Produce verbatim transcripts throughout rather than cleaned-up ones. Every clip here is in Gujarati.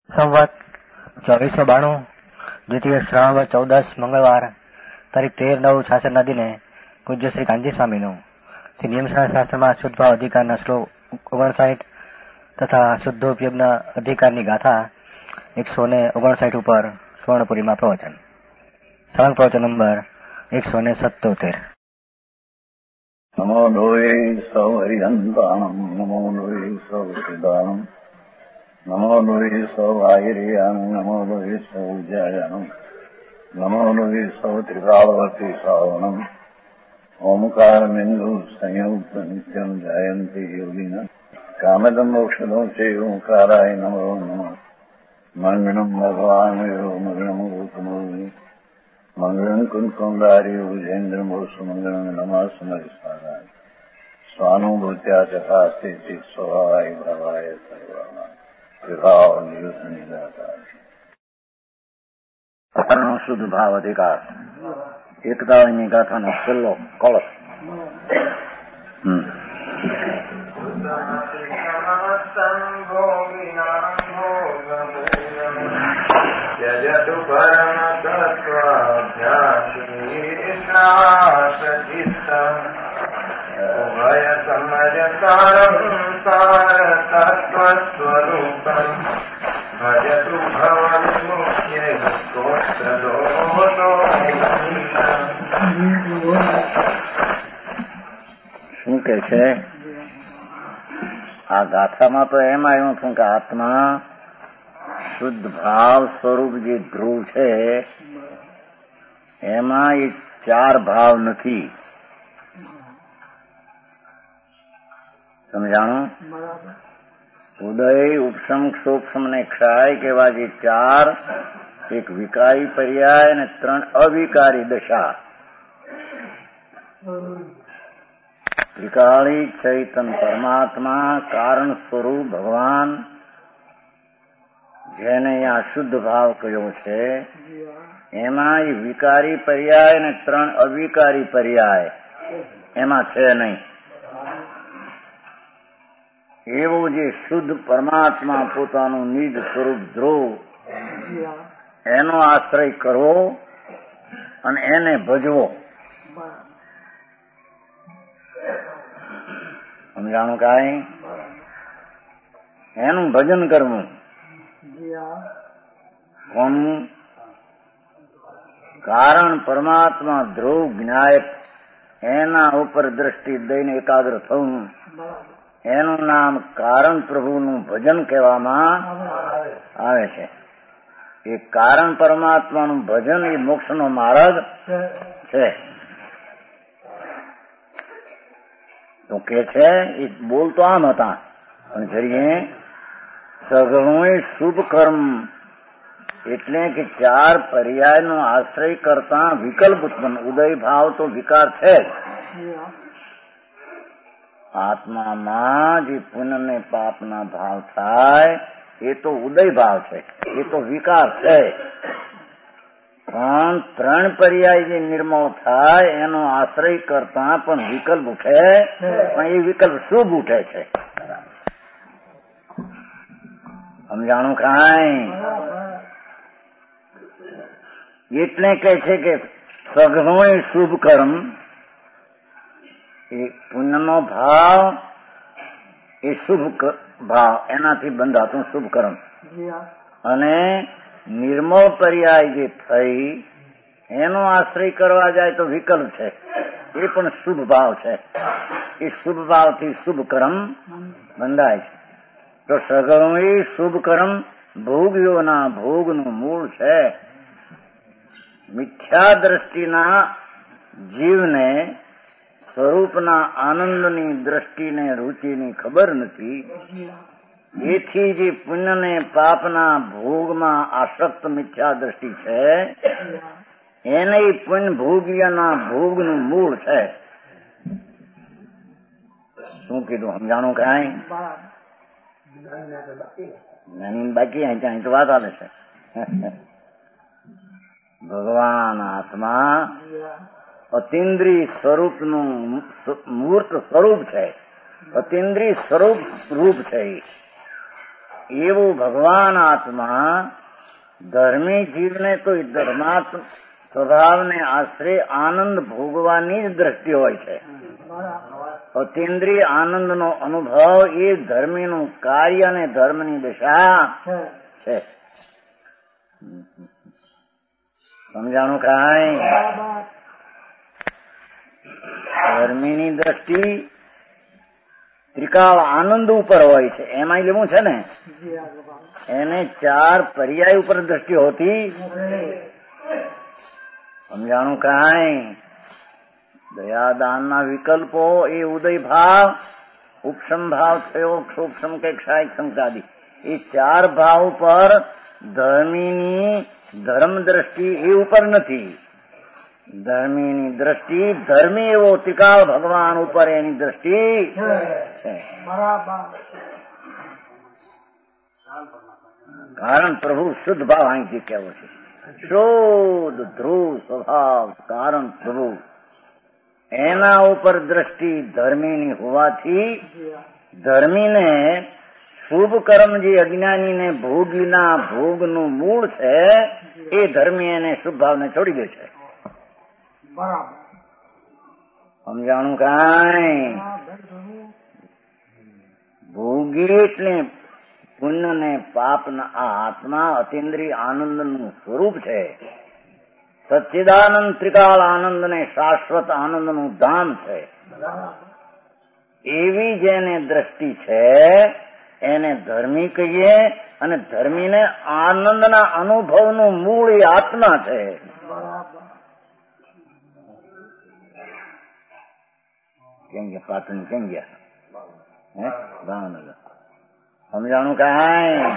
સંવત ચોવીસો બાણું દ્વિતીય શ્રાવણ ચૌદસ મંગળવાર તારીખ તેર નવ છાસઠના દિને પૂજ્ય શ્રી કાંજી સ્વામીનું શ્રી નિયમસર શાસ્ત્રમાં શુદ્ધભાવ અધિકારના શ્લોક ઓગણસાઠ તથા શુદ્ધોપયોગના અધિકારની ગાથા એકસો ને ઓગણસાઠ ઉપર સ્વર્ણપુરીમાં પ્રવચન. સળંગ પ્રવચન નંબર એકસો ને સત્તોતેર. નમો લોહે સૌ હરિહંતાણમ નમો લોહે સૌ સિદ્ધાણમ નમો લોહે સૌ આયર્યાણમ નમો લોહે સૌ જયાણમ નમો લોહે સૌ ત્રિકાળવતી શ્રાવણમ ઓમકારમિંદુ સંયુક્ત નિત્યમ જાયંતી યોગિન કામદમ મોક્ષદો છે ઓંકારાય નમો નમઃ. મંગળમ ભગવાન યો મંગળમ રૂપમોહિ મંગળમ કુંકુંડાર્યો જૈન્દ્રમોષ મંગળમ નમઃ સમરિસ્વારાય સ્વાનુભૂત્યા ચકાસ્તે સ્વભાવાય ભાવાય સર્વાના વિભાવ નિયુદ્ધની દાતા શુદ્ધ ભાવ અધિકાર એકતાની ગાથાનો છેલ્લો કળશ. જયતુ પરમ તત્વાભ્યાસચિત્તમ ઉભય સમજસારમ સાર તત્વસ્વરૂપમ ભજતુ ભવન મુખ્ય સ્તોત્રદોષો. શું કે છે આ ગાથામાં? તો એમ આવ્યું છું કે આત્મા શુદ્ધ ભાવ સ્વરૂપ જે ધ્રુવ છે એમાં એ ચાર ભાવ નથી. સમજાણું? ઉદય, ઉપશમ, ક્ષોક્ષમ ને ક્ષાય કેવા જે ચાર, એક વિકારી પર્યાય અને ત્રણ અવિકારી દશા. ત્રિકાળી ચૈતન પરમાત્મા કારણ સ્વરૂપ ભગવાન જેને આ શુદ્ધ ભાવ કયો છે એમાં એ વિકારી પર્યાય અને ત્રણ અવિકારી પર્યાય એમાં છે નહીં. એવું જે શુદ્ધ પરમાત્મા પોતાનું નિજ સ્વરૂપ ધ્રુવ એનો આશ્રય કરવો અને એને ભજવો. સમજાણું? કાંઈ એનું ભજન કરવું. કોનું? કારણ પરમાત્મા ધ્રુવ જ્ઞાયક એના ઉપર દ્રષ્ટિ દઈને એકાગ્ર થવું એનું નામ કારણ પ્રભુનું ભજન કહેવામાં આવે છે. એ કારણ પરમાત્માનું ભજન એ મોક્ષનો માર્ગ છે. તો કે છે એ બોલતો આમ હતા પણ જરીએ સગણોય શુભ કર્મ એટલે કે ચાર પર્યાયનો આશ્રય કરતા વિકલ્પ ઉત્પન્ન. ઉદય ભાવ તો વિકાર છે જ. આત્મામાં જે પુણ્ય ને પાપના ભાવ થાય એ તો ઉદય ભાવ છે, એ તો વિકાર છે. પણ ત્રણ પર્યાય જે નિર્મળ થાય એનો આશ્રય કરતા પણ વિકલ્પ ઉઠે, પણ એ વિકલ્પ શુભ ઉઠે છે. સમજાણું? કાંઈ એટલે કહે છે કે સઘળોય શુભ કર્મ, એ પુણ્યનો ભાવ એ શુભ ભાવ એનાથી બંધાતું શુભ કર્મ, અને નિર્મળ પર્યાય જે થઈ એનો આશ્રય કરવા જાય તો વિકલ્પ છે, એ પણ શુભ ભાવ છે. એ શુભ ભાવથી શુભ કર્મ બંધાય છે. તો સગળોય શુભ કર્મ ભોગીઓના ભોગનું મૂળ છે. મિથ્યા દ્રષ્ટિના જીવને સ્વરૂપના આનંદની દ્રષ્ટિને રુચિની ખબર નથી. એથી જે પુણ્ય ને પાપના ભોગમાં આસક્ત મિથ્યા દ્રષ્ટિ છે એને પુણ્ય ભોગીઓના ભોગનું મૂળ છે. શું કીધું? સમજાણું? કાંઈ બાકી અહીં તો વાત આવે છે. ભગવાન આત્મા અતિન્દ્રિય સ્વરૂપનું મૂર્ત સ્વરૂપ છે. અતિન્દ્રિય સ્વરૂપ રૂપ છે. એવો ભગવાન આત્મા ધર્મી જીવને તો ધર્માત્મ સ્વભાવને આશરે આનંદ ભોગવાની જ દ્રષ્ટિ હોય છે. અતિન્દ્રિય આનંદનો અનુભવ એ ધર્મીનું કાર્ય અને ધર્મની દશા છે. સમજાણું કાંઈ? ધર્મીની દ્રષ્ટિ ત્રિકાળ આનંદ ઉપર હોય છે. એમાં લેવું છે ને, એને ચાર પર્યાય ઉપર દ્રષ્ટિ હોતી. સમજાણું કાંઈ? દયાદાનના વિકલ્પો એ ઉદય ભાવ, ઉપશમ ભાવ થયો, ક્ષોક્ષમ કે ક્ષાય સંકાદી, એ ચાર ભાવ પર ધર્મીની ધર્મ દ્રષ્ટિ એ ઉપર નથી. ધર્મીની દ્રષ્ટિ ધર્મી એવો ત્રિકાળ ભગવાન ઉપર એની દ્રષ્ટિ છે. કારણ પ્રભુ શુદ્ધ ભાવ અહીંથી કેવો છે. શુદ્ધ ધ્રુવ સ્વભાવ કારણ પ્રભુ, એના ઉપર દ્રષ્ટિ ધર્મીની હોવાથી ધર્મીને શુભ કર્મ જે અજ્ઞાનીને ભોગીના ભોગનું મૂળ છે એ ધર્મી એને શુભ ભાવને છોડી દે છે. સમજાણું કાંઈ? ભોગી એટલે પુણ્ય ને પાપના આ આત્મા અતિન્દ્રિય આનંદનું સ્વરૂપ છે. સચ્ચિદાનંદ ત્રિકાળ આનંદ ને શાશ્વત આનંદનું ધામ છે. એવી જેને દ્રષ્ટિ છે એને ધર્મી કહીએ, અને ધર્મીને આનંદના અનુભવનું મૂળ એ આત્મા છે. કેમ ગયા પાટણ કેમ ગયા? હે ભાવનગર. સમજાણું કાંઈ?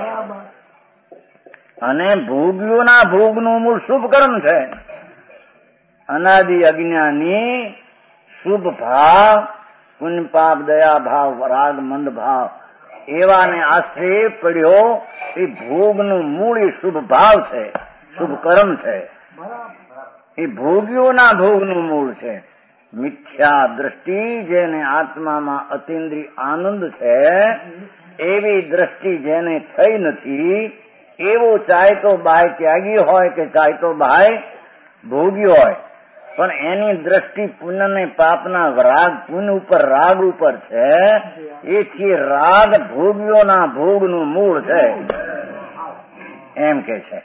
અને ભોગ્યોના ભોગનું મૂળ શુભ કર્મ છે. અનાદિ અજ્ઞાની શુભ ભાવ, પુણ્ય પાપ, દયા ભાવ, રાગ મંદ ભાવ એવાને આશ્રય પડ્યો એ ભોગનું મૂળ એ શુભ ભાવ છે, શુભ કર્મ છે. એ ભોગ્યોના ભોગનું મૂળ છે. મિથ્યા દ્રષ્ટિ જેને આત્મામાં અતિન્દ્રિય આનંદ છે એવી દ્રષ્ટિ જેને થઈ નથી, એવો ચાહે તો બાય ત્યાગી હોય કે ચાહે તો બાય ભોગી હોય, પણ એની દ્રષ્ટિ પુણ્ય ને પાપના રાગ, પુણ્ય ઉપર રાગ ઉપર છે. એથી રાગ ભોગીઓના ભોગનું મૂળ છે એમ કે છે.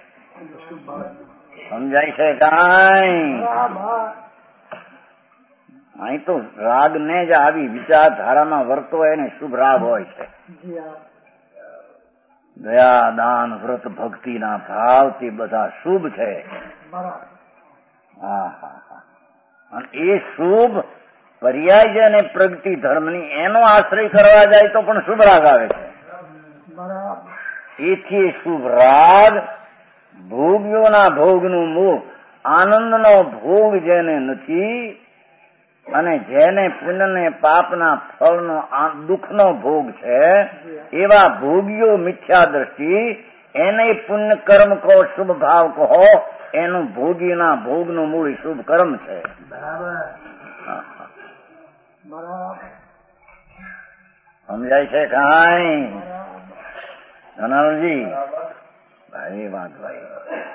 સમજાય છે કાંઈ? અહીં તો રાગ ને જ આવી વિચારધારામાં વર્તો એને શુભ રાગ હોય છે. દયા દાન વ્રત ભક્તિના ભાવથી બધા શુભ છે. હા હા હા. અને એ શુભ પર્યાય છે અને પ્રગતિ ધર્મની એનો આશ્રય કરવા જાય તો પણ શુભ રાગ આવે છે. એથી શુભ રાગ ભોગ્યોના ભોગનું મૂળ, આનંદનો ભોગ જેને નથી અને જેને પુણ્ય ને પાપના ફળનો દુઃખનો ભોગ છે એવા ભોગીઓ મિથ્યા દ્રષ્ટિ, એને પુણ્ય કર્મ કહો, શુભ ભાવ કહો, એનું ભોગીના ભોગનું મૂળ શુભ કર્મ છે. સમજાય છે કાંઈ? ધનાલજી ભાઈ વાત ભાઈ.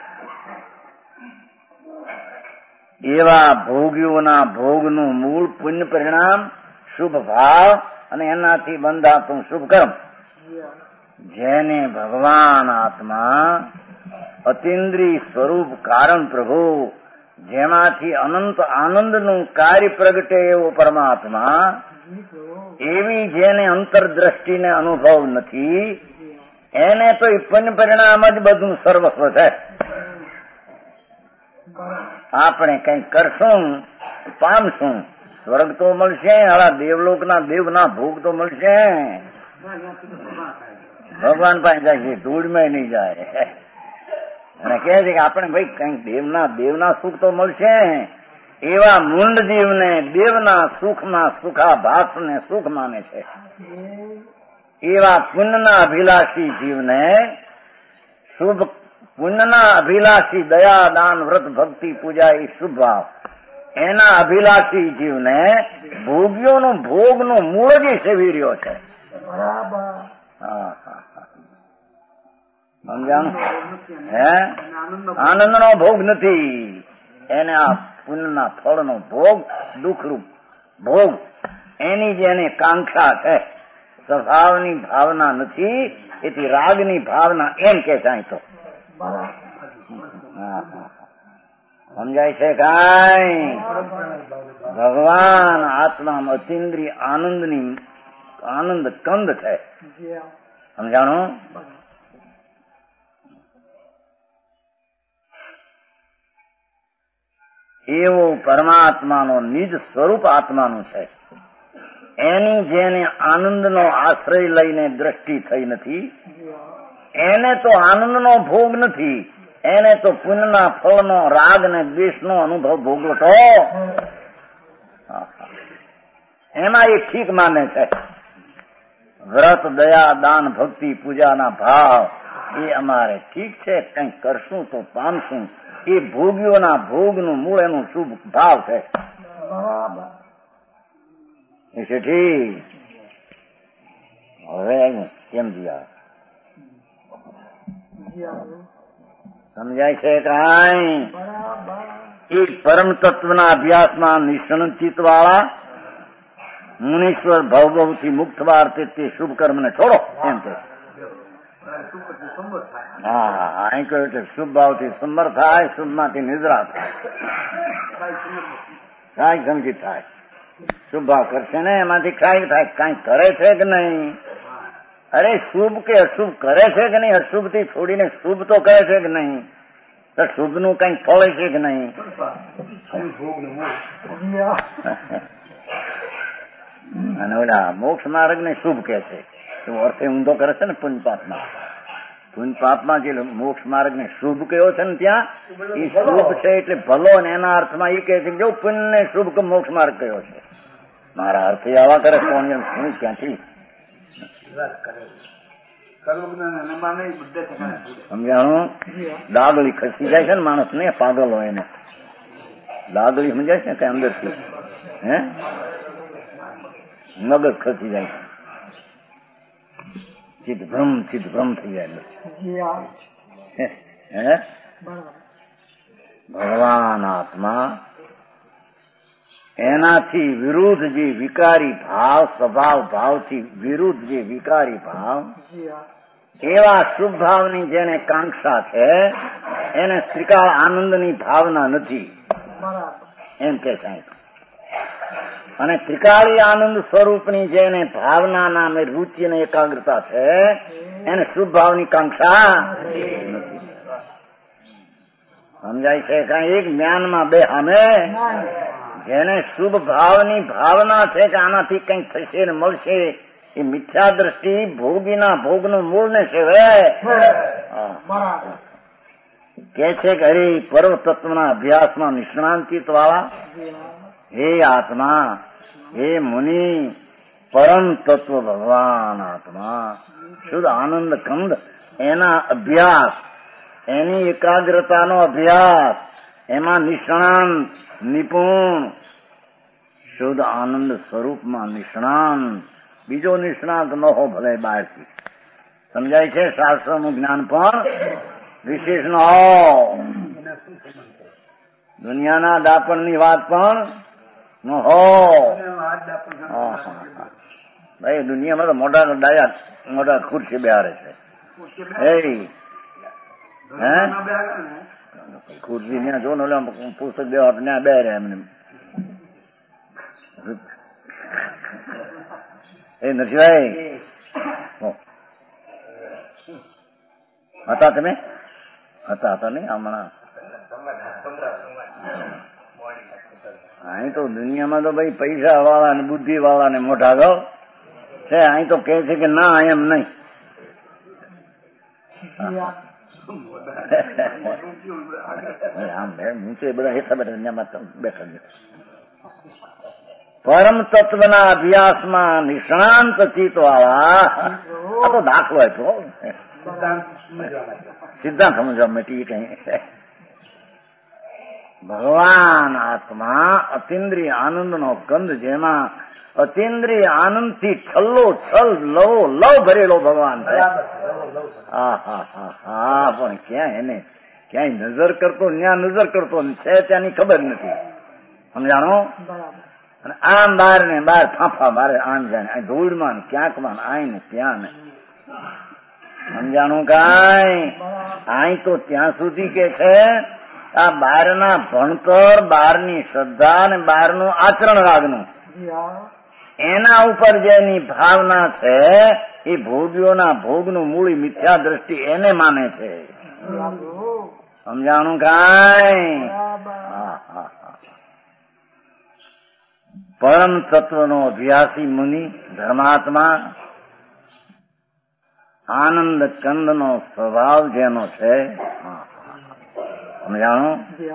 એવા ભોગીઓના ભોગનું મૂળ પુણ્ય પરિણામ, શુભ ભાવ અને એનાથી બંધાતું શુભ કર્મ, જેને ભગવાન આત્મા અતિન્દ્રિય સ્વરૂપ કારણ પ્રભુ, જેમાંથી અનંત આનંદનું કાર્ય પ્રગટે એવો પરમાત્મા, એવી જેને અંતરદ્રષ્ટિને અનુભવ નથી, એને તો એ પુણ્ય પરિણામ જ બધું સર્વસ્વ છે. આપણે કઈ કરશું પામશું, સ્વર્ગ તો મળશે, હારા દેવલોકના દેવના ભોગ તો મળશે. ભગવાન પાસે જાય છે, ધૂળમાં નહીં જાય. અને કહે છે કે આપણે ભાઈ કઈક દેવના દેવના સુખ તો મળશે. એવા મૂંડ જીવને દેવના સુખમાં સુખાભાસ ને સુખ માને છે. એવા પુણ્યના અભિલાષી જીવને શુભ, પુણ્યના અભિલાષી દયા દાન વ્રત ભક્તિ પૂજા એ શુભ ભાવ, એના અભિલાષી જીવને ભોગ્યોનું ભોગનું મૂળ જ સેવી રહ્યો છે. હા હા હા. સમજાણું? હે આનંદ નો ભોગ નથી, એને આ પુણ્યના ફળનો ભોગ, દુઃખરૂપ ભોગ, એની જેને કાંક્ષા છે. સ્વભાવની ભાવના નથી, એથી રાગની ભાવના એમ કે ચાહી તો સમજાય છે કાંઈ? ભગવાન આત્મામાં અતિન્દ્રિય આનંદની આનંદ કંદ છે. સમજાણું? એવું પરમાત્માનો નિજ સ્વરૂપ આત્માનું છે. એની જેને આનંદનો આશ્રય લઈને દ્રષ્ટિ થઈ નથી, એને તો આનંદનો ભોગ નથી, એને તો પુણ્યના ફળનો રાગ ને દ્વેષનો અનુભવ ભોગવતો એમાં એ ઠીક માને છે. વ્રત, દયા, દાન, ભક્તિ, પૂજાના ભાવ એ અમારે ઠીક છે, કંઈક કરશું તો પામશું, એ ભોગીઓના ભોગનું મૂળ એનું શુભ ભાવ છે. એ છે ઠીક. હવે કેમ જીયા સમજાય છે કાંઈ? એ પરમ તત્વના અભ્યાસમાં નિષ્ણ ચિત્ત વાળા મુનીશ્વર ભવભવથી મુક્ત વાર તે શુભ કર્મને છોડો એમ કે. હા અહીં કહ્યું છે શુભ ભાવથી સમર થાય, શુભમાંથી નિદ્રા થાય, કાંઈક સંગીત થાય. શુભ ભાવ કરશે ને એમાંથી કાંઈક થાય. કાંઈક કરે છે કે નહીં? અરે શુભ કે અશુભ કરે છે કે નહીં? અશુભ થી છોડીને શુભ તો કરે છે કે નહીં? તો શુભ નું કઈક ફળ છે કે નહીં? અને ઓલા મોક્ષ માર્ગ ને શુભ કે છે, તો અર્થે ઊંધો કરે છે ને પુણ્યપાપમાં. પુણ્યપાપમાં જે મોક્ષ માર્ગ ને શુભ કયો છે ને ત્યાં એ શુભ છે એટલે ભલો, ને એના અર્થમાં એ કહે છે જો પુણ્ય ને શુભ કે મોક્ષ માર્ગ કયો છે. મારા અર્થે આવા કરે કોણ શું ક્યાંથી સમજાણું? દાદળી ખસી જાય છે ને માણસ ને, પાગલ હોય એને દાદળી સમજાય છે કે અંદરથી હે મગજ ખસી જાય છે, ચિદભ્રમ ચિદભ્રમ થઈ જાય. હે ભગવાન આત્મા એનાથી વિરુદ્ધ જે વિકારી ભાવ, સ્વભાવ ભાવથી વિરુદ્ધ જે વિકારી ભાવ, એવા શુભ ભાવની જેને કાંક્ષા છે એને ત્રિકાળ આનંદની ભાવના નથી એમ કે સાહેબ. અને ત્રિકાળી આનંદ સ્વરૂપની જેને ભાવના નામે રૂચિ અને એકાગ્રતા છે એને શુભ ભાવની કાંક્ષા નથી. સમજાય છે કઈ? એક જ્ઞાનમાં બે સામે. જેને શુભ ભાવની ભાવના છે કે આનાથી કંઈક થશે ને મળશે, એ મિથ્યા દ્રષ્ટિ ભોગીના ભોગનું મૂળ ને સેવે કે છે કે હરે પર્વ તત્વના અભ્યાસમાં નિષ્ણાંતિત વાળા હે આત્મા, હે મુનિ, પરમ તત્વ ભગવાન આત્મા શુદ્ધ આનંદ કંદ, એના અભ્યાસ, એની એકાગ્રતાનો અભ્યાસ, એમાં નિષ્ણાંત નિપુણ, શુદ્ધ આનંદ સ્વરૂપમાં નિષ્ણાંત, બીજો નિષ્ણાંત ન હો ભલે બહારથી. સમજાય છે? શાસ્ત્રનું જ્ઞાન પણ વિશેષ ન હો, દુનિયાના દાપણની વાત પણ ન હો. ભાઈ દુનિયામાં તો મોટા ડાયા મોટા ખુરશી બેહારે છે. હે ખુરશી ત્યાં જો ને પુસ્તક દેવા ત્યાં બે રહે એમને. એ નરસિંહભાઈ હતા તમે? હતા હતા નહીં હમણાં? અહીં તો દુનિયામાં તો ભાઈ પૈસા વાળા ને બુદ્ધિ વાળા ને મોટા ગૌ છે. અહીં તો કે છે કે ના એમ નહીં. આમ ઊંચે બધા હેઠા બેઠા બેઠા. પરમ તત્વના અભ્યાસમાં નિષ્ણાંત ચિત્ત વાળા, આ તો દાખલો આપ્યો, સિદ્ધાંત સમજવા માટે કઈ. ભગવાન આત્મા અતિન્દ્રિય આનંદનો કંદ, જેમાં અતિન્દ્રિય આનંદથી છલ્લો છલ લવો લવ ભરેલો ભગવાન છે. હા હા હા હા પણ ક્યાં એને ક્યાંય નજર કરતો ત્યાં નજર કરતો છે ત્યાંની ખબર નથી. સમજાણો? અને આમ બાર ને બાર ફાંફા મારે આમ જાણે ધૂળમાં ક્યાંકમાં આય ને ત્યાં ને. સમજાણું? કાંઈ આય તો ત્યાં સુધી કે છે આ બહારના ભણતર, બહારની શ્રદ્ધા અને બહારનું આચરણ રાગનું એના ઉપર જેની ભાવના છે એ ભોગીઓના ભોગનું મૂળ મિથ્યા દ્રષ્ટિ એને માને છે. સમજાણું? કાંઈ હા હા હા. પરમ તત્વનો અભ્યાસી મુનિ ધર્માત્મા આનંદ કંદનો સ્વભાવ જેનો છે. સમજાણું?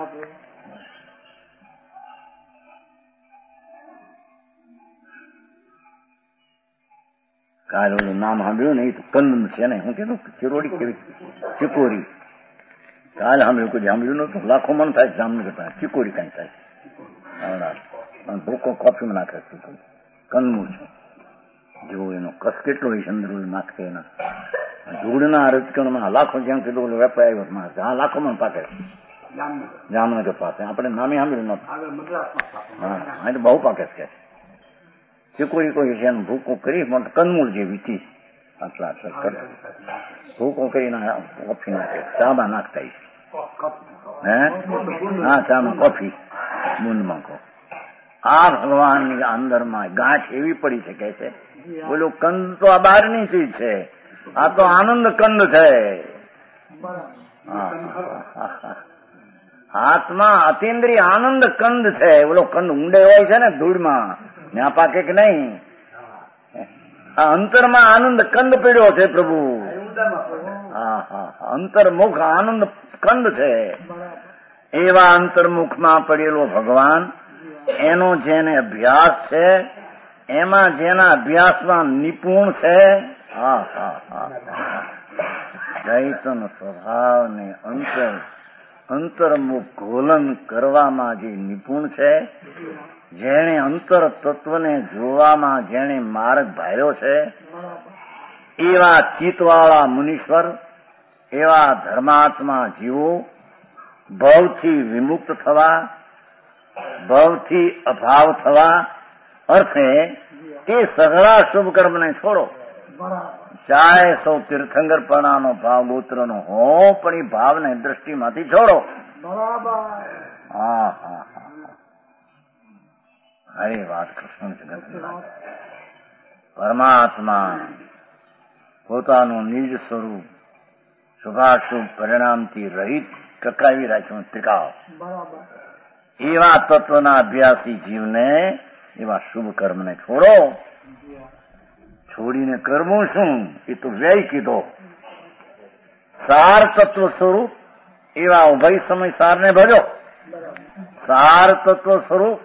કાલે ઓલું નામ સાંભળ્યું ને એ તો કંદ છે ને, હું કીધું ચિરોડી કેવી ચિકોરી. કાલે સાંભળ્યું કોઈ સાંભળ્યું નતું. લાખો મન થાય જામનગર પાસે ચિકોરી કઈ થાય. ભૂકો કોફીમાં નાખે છે કંદમૂળ છે. જો એનો કસ કેટલો હોય અંદર નાખે એના ધૂળના રજકણમાં લાખો જેમ કીધું વેપાર આવ્યો હા લાખો મન પાકે જામનગર પાસે. આપણે નામે સાંભળ્યું નતું. હા અહીં તો બહુ પાકે છે. ચીકોરી કોઈ છે એનું ભૂકો કરી કંદમૂળ જેવી ચીજ આટલા ભૂકો કરીને કોફી નાખે ચામાં નાખતા હે હા ચામાં કોફી બુંદમાં કો. આ ભગવાનની અંદરમાં ગાંઠ એવી પડી શકે છે. બોલો કંદ તો આ બહારની ચીજ છે, આ તો આનંદ કંદ છે. હાથમાં અતિન્દ્રિય આનંદ કંદ છે. બોલો કંદ ઊંડે હોય છે ને ધૂળમાં ત્યાં પાકે કે નહીં. આ અંતરમાં આનંદ કંદ પીડ્યો છે પ્રભુ. હા હા અંતર્મુખ આનંદ કંદ છે. એવા અંતર્મુખમાં પડેલો ભગવાન એનો જેને અભ્યાસ છે એમાં જેના અભ્યાસમાં નિપુણ છે હા હા હા ચૈતન સ્વભાવ ને અંતર અંતર્મુખ ઘોલન કરવામાં જે નિપુણ છે, જેણે અંતર તત્વને જોવામાં જેણે માર્ગ ભાર્યો છે એવા ચિત્તવાળા મુનીશ્વર, એવા ધર્માત્મા જીવો ભવથી વિમુક્ત થવા, ભવથી અભાવ થવા અર્થે એ સઘળા શુભ કર્મને છોડો. ચાહે સૌ તીર્થંકરપણાનો ભાવ ગોત્રનો હો પણ એ ભાવને દ્રષ્ટિમાંથી છોડો. હા હા હા હરે વાત કૃષ્ણ જગત પરમાત્મા પોતાનું નિજ સ્વરૂપ શુભાશુભ પરિણામથી રહિત ટકાવી રાખ્યું ત્રિકાળ. એવા તત્વના અભ્યાસી જીવને એવા શુભ કર્મને છોડો. છોડીને કરવું શું એ તો વ્યય કીધો. સાર તત્વ સ્વરૂપ એવા ઉભય સમય સારને ભજો. સાર તત્વ સ્વરૂપ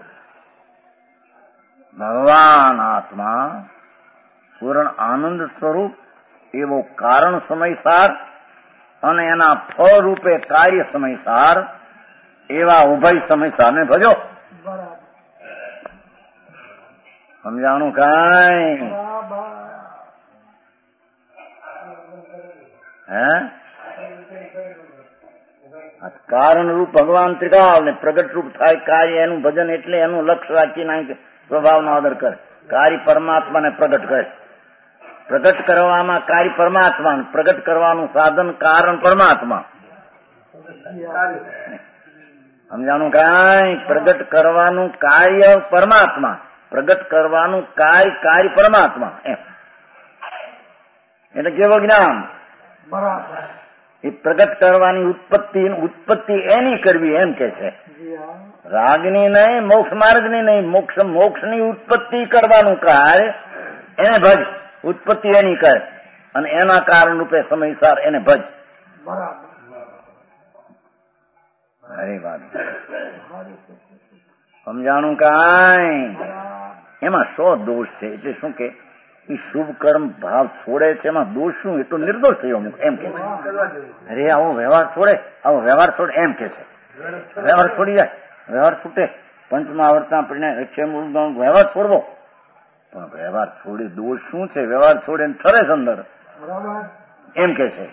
ભગવાન આત્મા પૂર્ણ આનંદ સ્વરૂપ એવો કારણ સમય સાર અને એના ફળ રૂપે કાર્ય સમય સાર એવા ઉભય સમય સારને ભજો. સમજાણું કાંઈ? હે કારણ રૂપ ભગવાન ત્રિકાળ ને પ્રગટ રૂપ થાય કાર્ય એનું ભજન એટલે એનું લક્ષ્ય રાખીને સ્વભાવનો આદર કરે. કાર્ય પરમાત્માને પ્રગટ કરે. પ્રગટ કરવામાં કાર્ય પરમાત્મા, પ્રગટ કરવાનું સાધન કારણ પરમાત્મા. સમજાણું કાંઈ? પ્રગટ કરવાનું કાર્ય પરમાત્મા, પ્રગટ કરવાનું કાર્ય કાર્ય પરમાત્મા. એમ એટલે કેવો જ્ઞાન એ પ્રગટ કરવાની ઉત્પત્તિ ઉત્પત્તિ એની કરવી એમ કે છે. રાગની નહીં, મોક્ષ માર્ગની નહીં, મોક્ષ મોક્ષની ઉત્પત્તિ કરવાનું કાર્ય એને ભજ. ઉત્પત્તિ એની કરે અને એના કારણ રૂપે સમયસાર એને ભજ. અરે વાત સમજાણું કાંઈ? એમાં સો દોષ છે. એટલે શું કે એ શુભ કર્મ ભાવ છોડે છે એમાં દોષ શું? એ તો નિર્દોષ થયો એમ કે છે. અરે આવો વ્યવહાર છોડે, આવો વ્યવહાર છોડે એમ કે છે. વ્યવહાર છોડી જાય, વ્યવહાર છૂટે. પંચમહાવર્તના પરિણામ વ્યવહાર છોડવો પણ વ્યવહાર છોડી દોષ શું છે? વ્યવહાર છોડીને ઠરે છે અંદર એમ કે છે.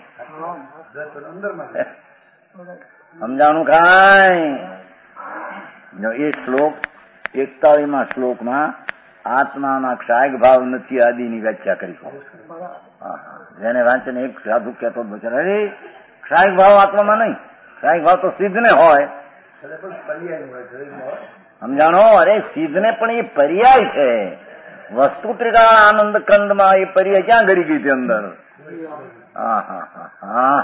સમજાણું કાંઈ? એ શ્લોક એકતાળીમાં શ્લોકમાં આત્માના ક્ષાયક ભાવ નથી આદિની વ્યાખ્યા કરી. જેને વાંચીને એક સાધુ કહેતો બચારા, અરે ક્ષાયક ભાવ આત્મામાં નહીં, ક્ષાયક ભાવ તો સિદ્ધને હોય. સમજાણો? અરે સિદ્ધને પણ એ પર્યાય છે. વસ્તુ ત્રિકાળ આનંદ ખંડમાં એ પર્યાય ક્યાં ગરી ગઈ છે અંદર? હા હા હા હા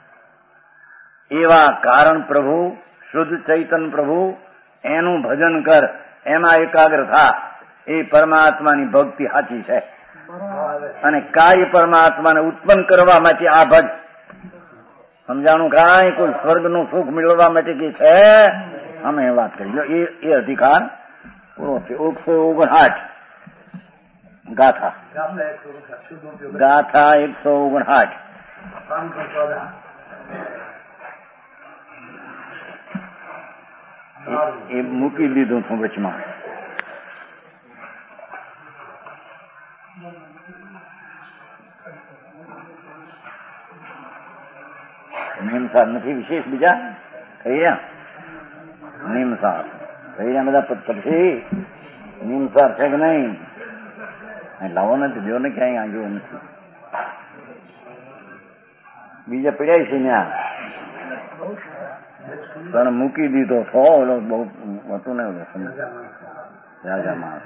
એવા કારણ પ્રભુ, શુદ્ધ ચૈતન પ્રભુ, એનું ભજન કર, એમાં એકાગ્ર થા. એ પરમાત્માની ભક્તિ સાચી છે. અને કાર્ય પરમાત્માને ઉત્પન્ન કરવા માટે આ ભજ. સમજાણું કાંઈ? કોઈ સ્વર્ગનું સુખ મેળવવા માટે કે છે? અમે વાત કરી લો. એ અધિકાર પૂરો છે. એકસો ઓગણસાઠ ગાથા ગાથા એકસો ઓગણસાઠ એ મૂકી દીધું છું વચમાં. નિમસાર નથી વિશેષ બીજા થઈ ગયા? નિમસાર થઈ ગયા બધા પછી નિમસાર છે કે નહીં? લાવો નથી, જો ને ક્યાંય આંજો નથી. બીજા પીડાય છે ત્યાં તને મૂકી દીધો છો. ઓલો બહુ હતું ને રાજા માણસ.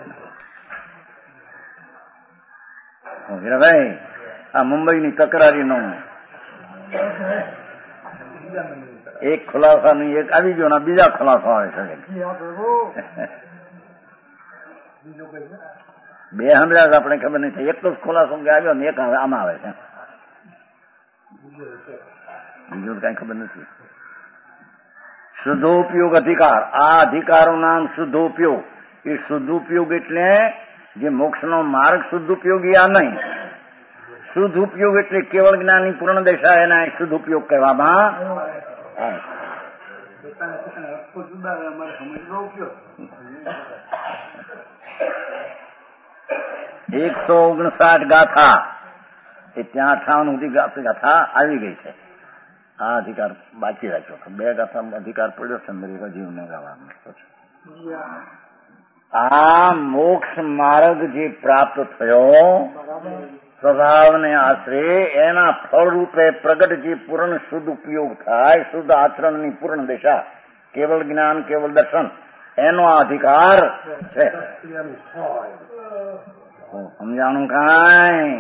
ભાઈ આ મુંબઈની તકરારી નો એક ખુલાસાની એક આવી ગયો ને બીજા ખુલાસો આવે છે. બે હમણાં આપણે ખબર નથી. એક તો ખુલાસો આવ્યો ને એક આમાં આવે છે. બીજું કઈ ખબર નથી. શુદ્ધોપયોગ અધિકાર. આ અધિકારનું નામ શુદ્ધોપયોગ. એ શુદ્ધોપયોગ એટલે જે મોક્ષનો માર્ગ શુદ્ધોપયોગી આ નહીં. શુદ્ધ ઉપયોગ એટલે કેવળ જ્ઞાનની પૂર્ણ દશા, એના શુદ્ધ ઉપયોગ કહેવામાં આવે. એકસો ઓગણસાઠ ગાથા એ ત્યાં અઠાવન સુધી ગાથા આવી ગઈ છે. આ અધિકાર બાકી રાખ્યો. બે ગાથા અધિકાર પડ્યો છે અંદર જીવને ગાવાનો. આ મોક્ષ માર્ગ જે પ્રાપ્ત થયો સ્વભાવને આશરે, એના ફળ રૂપે પ્રગટ જે પૂર્ણ શુદ્ધ ઉપયોગ થાય, શુદ્ધ આચરણની પૂર્ણ દિશા, કેવળ જ્ઞાન, કેવળ દર્શન, એનો આ અધિકાર છે. સમજાણું કાંઈ?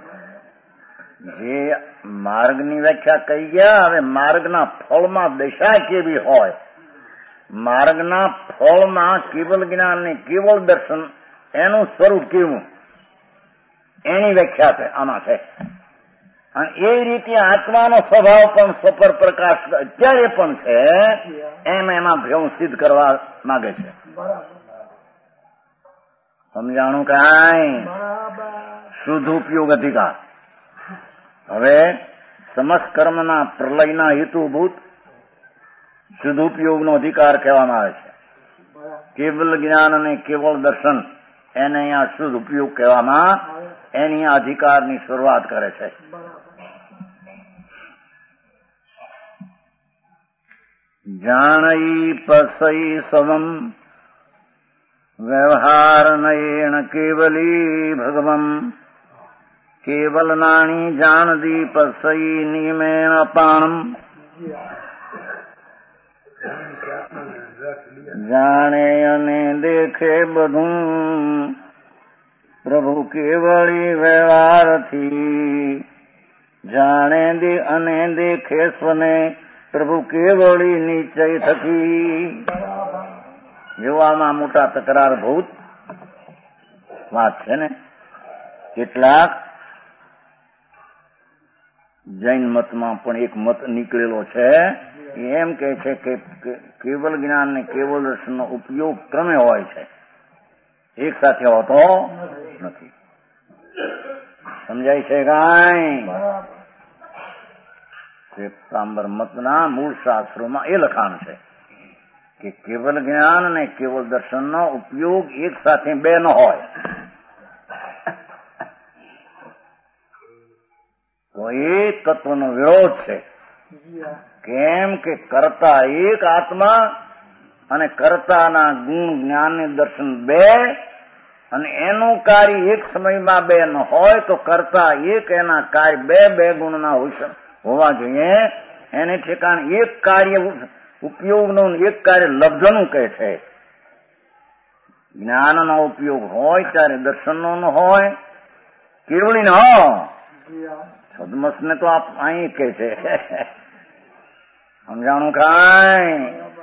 જે માર્ગની વ્યાખ્યા કહી ગયા. હવે માર્ગના ફળમાં દશા કેવી હોય, માર્ગના ફળમાં કેવલ જ્ઞાન ને કેવળ દર્શન, એનું સ્વરૂપ કેવું, એની વ્યાખ્યા છે આમાં છે. અને એ રીતે આત્માનો સ્વભાવ પણ સ્વપર પ્રકાશ અત્યારે પણ છે, એમ એમાં ભેવું સિદ્ધ કરવા માંગે છે. સમજાણું કાંઈ? શુદ્ધ ઉપયોગ અધિકાર. હવે સમસ્ત કર્મના પ્રલયના હેતુભૂત શુદ્ધ ઉપયોગનો અધિકાર કહેવામાં આવે છે. કેવલ જ્ઞાન અને કેવળ દર્શન, એને અહીંયા શુદ્ધ ઉપયોગ કહેવામાં, એની અધિકારની શરૂઆત કરે છે. જાણઈ પસઈ સવમ વ્યવહાર નયેણ કેવલી ભગવમ કેવલ નાણી જાણદી પસઈ નિયમેણ પાણમ. જાણે અને દેખે બધું પ્રભુ કેવળી વ્યવહારથી, જાણે દે અને દેખે સ્વને પ્રભુ કેવળી નિશ્ચય થકી. જોવામાં મોટા તકરાર ભૂત વાત છે ને. કેટલાક જૈન મતમાં પણ એક મત નીકળેલો છે, એમ કે છે કે કેવલ જ્ઞાન ને કેવલ દર્શનનો ઉપયોગ ક્રમે હોય છે, એક સાથે હોતો નથી. સમજાય છે કાંઈ? શ્વેતાંબર મતના મૂળ શાસ્ત્રોમાં એ લખાણ છે કે કેવલ જ્ઞાન અને કેવલ દર્શનનો ઉપયોગ એક સાથે બે ન હોય, તો એ તત્વનો વિરોધ છે. કેમ કે કર્તા એક આત્મા અને કર્તાના ગુણ જ્ઞાન ને દર્શન બે, અને એનું કાર્ય એક સમયમાં બે ન હોય તો કર્તા એક, એના કાર્ય બે બે ગુણના હોવા જોઈએ. એને ઠેકાણ એક કાર્ય ઉપયોગનું એક કાર્ય લબ્ધનું કહે છે. જ્ઞાનનો ઉપયોગ હોય ત્યારે દર્શનનો ન હોય, કેવળી ન સદમસ ને તો આપ અહીં કે છે. સમજાણું કાંઈ?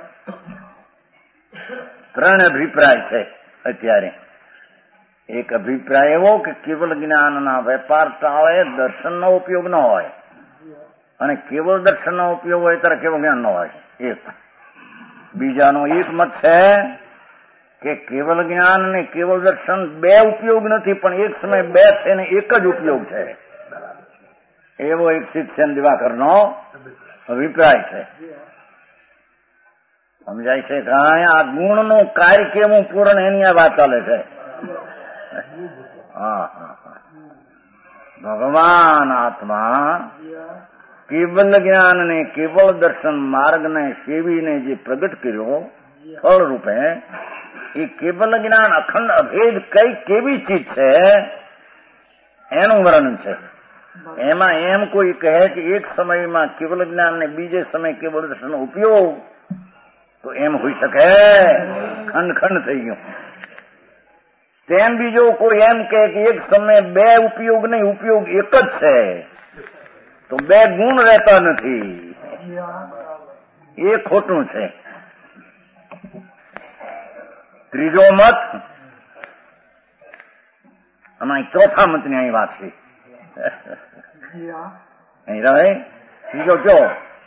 ત્રણ અભિપ્રાય છે અત્યારે. એક અભિપ્રાય એવો કે કેવળ જ્ઞાનના વેપાર ટાળે દર્શનનો ઉપયોગ ન હોય, અને કેવળ દર્શનનો ઉપયોગ હોય ત્યારે કેવળ જ્ઞાન ન હોય. એક બીજાનો એક મત છે કે કેવળ જ્ઞાન ને કેવળ દર્શન બે ઉપયોગ નથી, પણ એક સમય બે છે ને એક જ ઉપયોગ છે. એવો એક શિક્ષણ દિવાકરનો અભિપ્રાય છે. સમજાય છે કાંઈ? આ ગુણનું કાર્ય કેવું પૂર્ણ એની આ વાત ચાલે છે. હા હા હા ભગવાન આત્મા કેવલ જ્ઞાન ને કેવળ દર્શન માર્ગને સેવીને જે પ્રગટ કર્યો ફળ રૂપે, એ કેવલ જ્ઞાન અખંડ અભેદ કઈ કેવી ચીજ છે એનું વર્ણન છે. એમાં એમ કોઈ કહે કે એક સમયમાં કેવલ જ્ઞાન ને બીજે સમય કેવળ દર્શનનો ઉપયોગ, તો એમ હોઈ શકે? ખંડ ખંડ થઈ ગયું. તેમ બીજો કોઈ એમ કહે કે એક સમય બે ઉપયોગ નહીં, ઉપયોગ એક જ છે, તો બે ગુણ રહેતા નથી, એ ખોટું છે. ત્રીજો મત, અને ચોથા મતની અહીં વાત છે. અહીં રહે ત્રીજો કયો?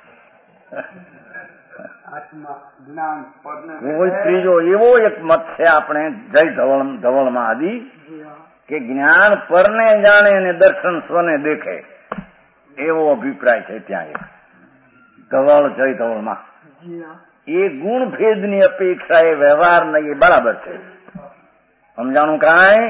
કોઈ ત્રીજો એવો એક મત છે આપણે જય ધવળ ધવળમાં આદિ, કે જ્ઞાન પરને જાણે અને દર્શન સ્વને દેખે, એવો અભિપ્રાય છે ત્યાં એક ધવળ જય ધવળમાં. એ ગુણ ભેદની અપેક્ષા એ વ્યવહાર નહીં, એ બરાબર છે. સમજાણું કાંઈ?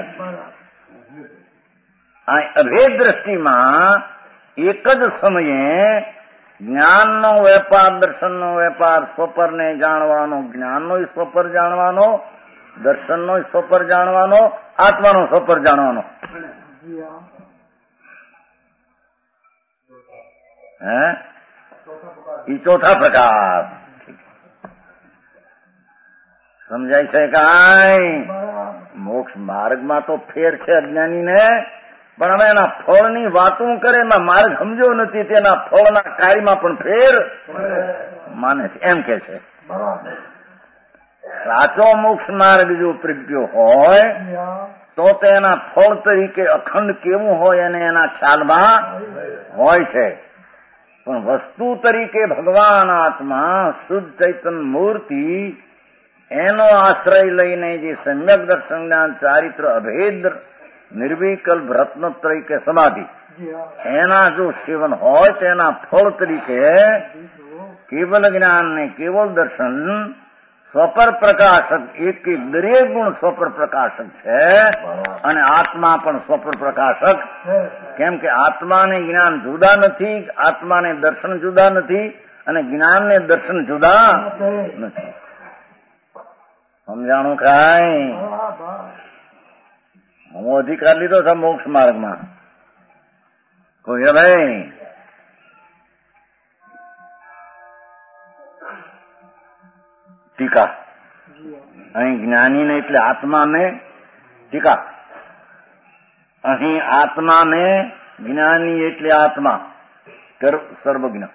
આ અભેદ દ્રષ્ટિમાં એક જ સમયે જ્ઞાનનો વેપાર, દર્શનનો વેપાર, સ્વપરને જાણવાનો, જ્ઞાનનો સ્વપર જાણવાનો, દર્શનનો સ્વપર જાણવાનો, આત્માનો સ્વપર જાણવાનો. હે એ ચોથા પ્રકાર. સમજાય છે કાંઈ? મોક્ષ માર્ગમાં તો ફેર છે અજ્ઞાનીને, પણ હવે એના ફળની વાતો કરે, એમાં માર્ગ સમજ્યો નથી, તેના ફળના કાર્યમાં પણ ફેર માને છે, એમ કે છે. સાચો મોક્ષ માર્ગ જો પ્રગટ્યો હોય તો તેના ફળ તરીકે અખંડ કેવું હોય અને એના ખ્યાલમાં હોય છે, પણ વસ્તુ તરીકે ભગવાન આત્મા શુદ્ધ ચૈતન્ય મૂર્તિ, એનો આશ્રય લઈને જે સમ્યક દર્શન જ્ઞાન ચારિત્ર અભેદ નિર્વિકલ્પ રત્નત્રય કે સમાધિ, એના જો સેવન હોય તેના ફળ તરીકે કેવલ જ્ઞાન ને કેવલ દર્શન સ્વપર પ્રકાશક, એક એક દરેક ગુણ સ્વપર પ્રકાશક છે, અને આત્મા પણ સ્વપર પ્રકાશક. કેમ કે આત્માને જ્ઞાન જુદા નથી, આત્માને દર્શન જુદા નથી, અને જ્ઞાનને દર્શન જુદા નથી. સમજાણું કાંઈ? હું અધિકાર લીધો છે મોક્ષ માર્ગમાં. કોઈ ભાઈ ટીકા અહીં જ્ઞાનીને એટલે આત્માને ટીકા, અહીં આત્માને જ્ઞાની એટલે આત્મા સર્વજ્ઞ.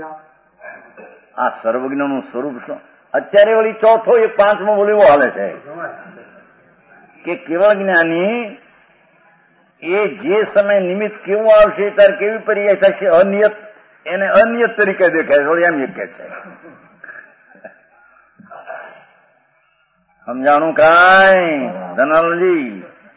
આ સર્વજ્ઞનું સ્વરૂપ શું? અત્યારે વળી ચોથો એક પાંચમો બોલીવો હાલે છે કે કેવળ જ્ઞાની એ જે સમય નિમિત્ત કેવું આવશે ત્યારે કેવી પર્યાય થશે, અનિયત, એને અનિયત તરીકે દેખાય છે, એમ એક કે છે. સમજાણું કાંઈ ધનલજી?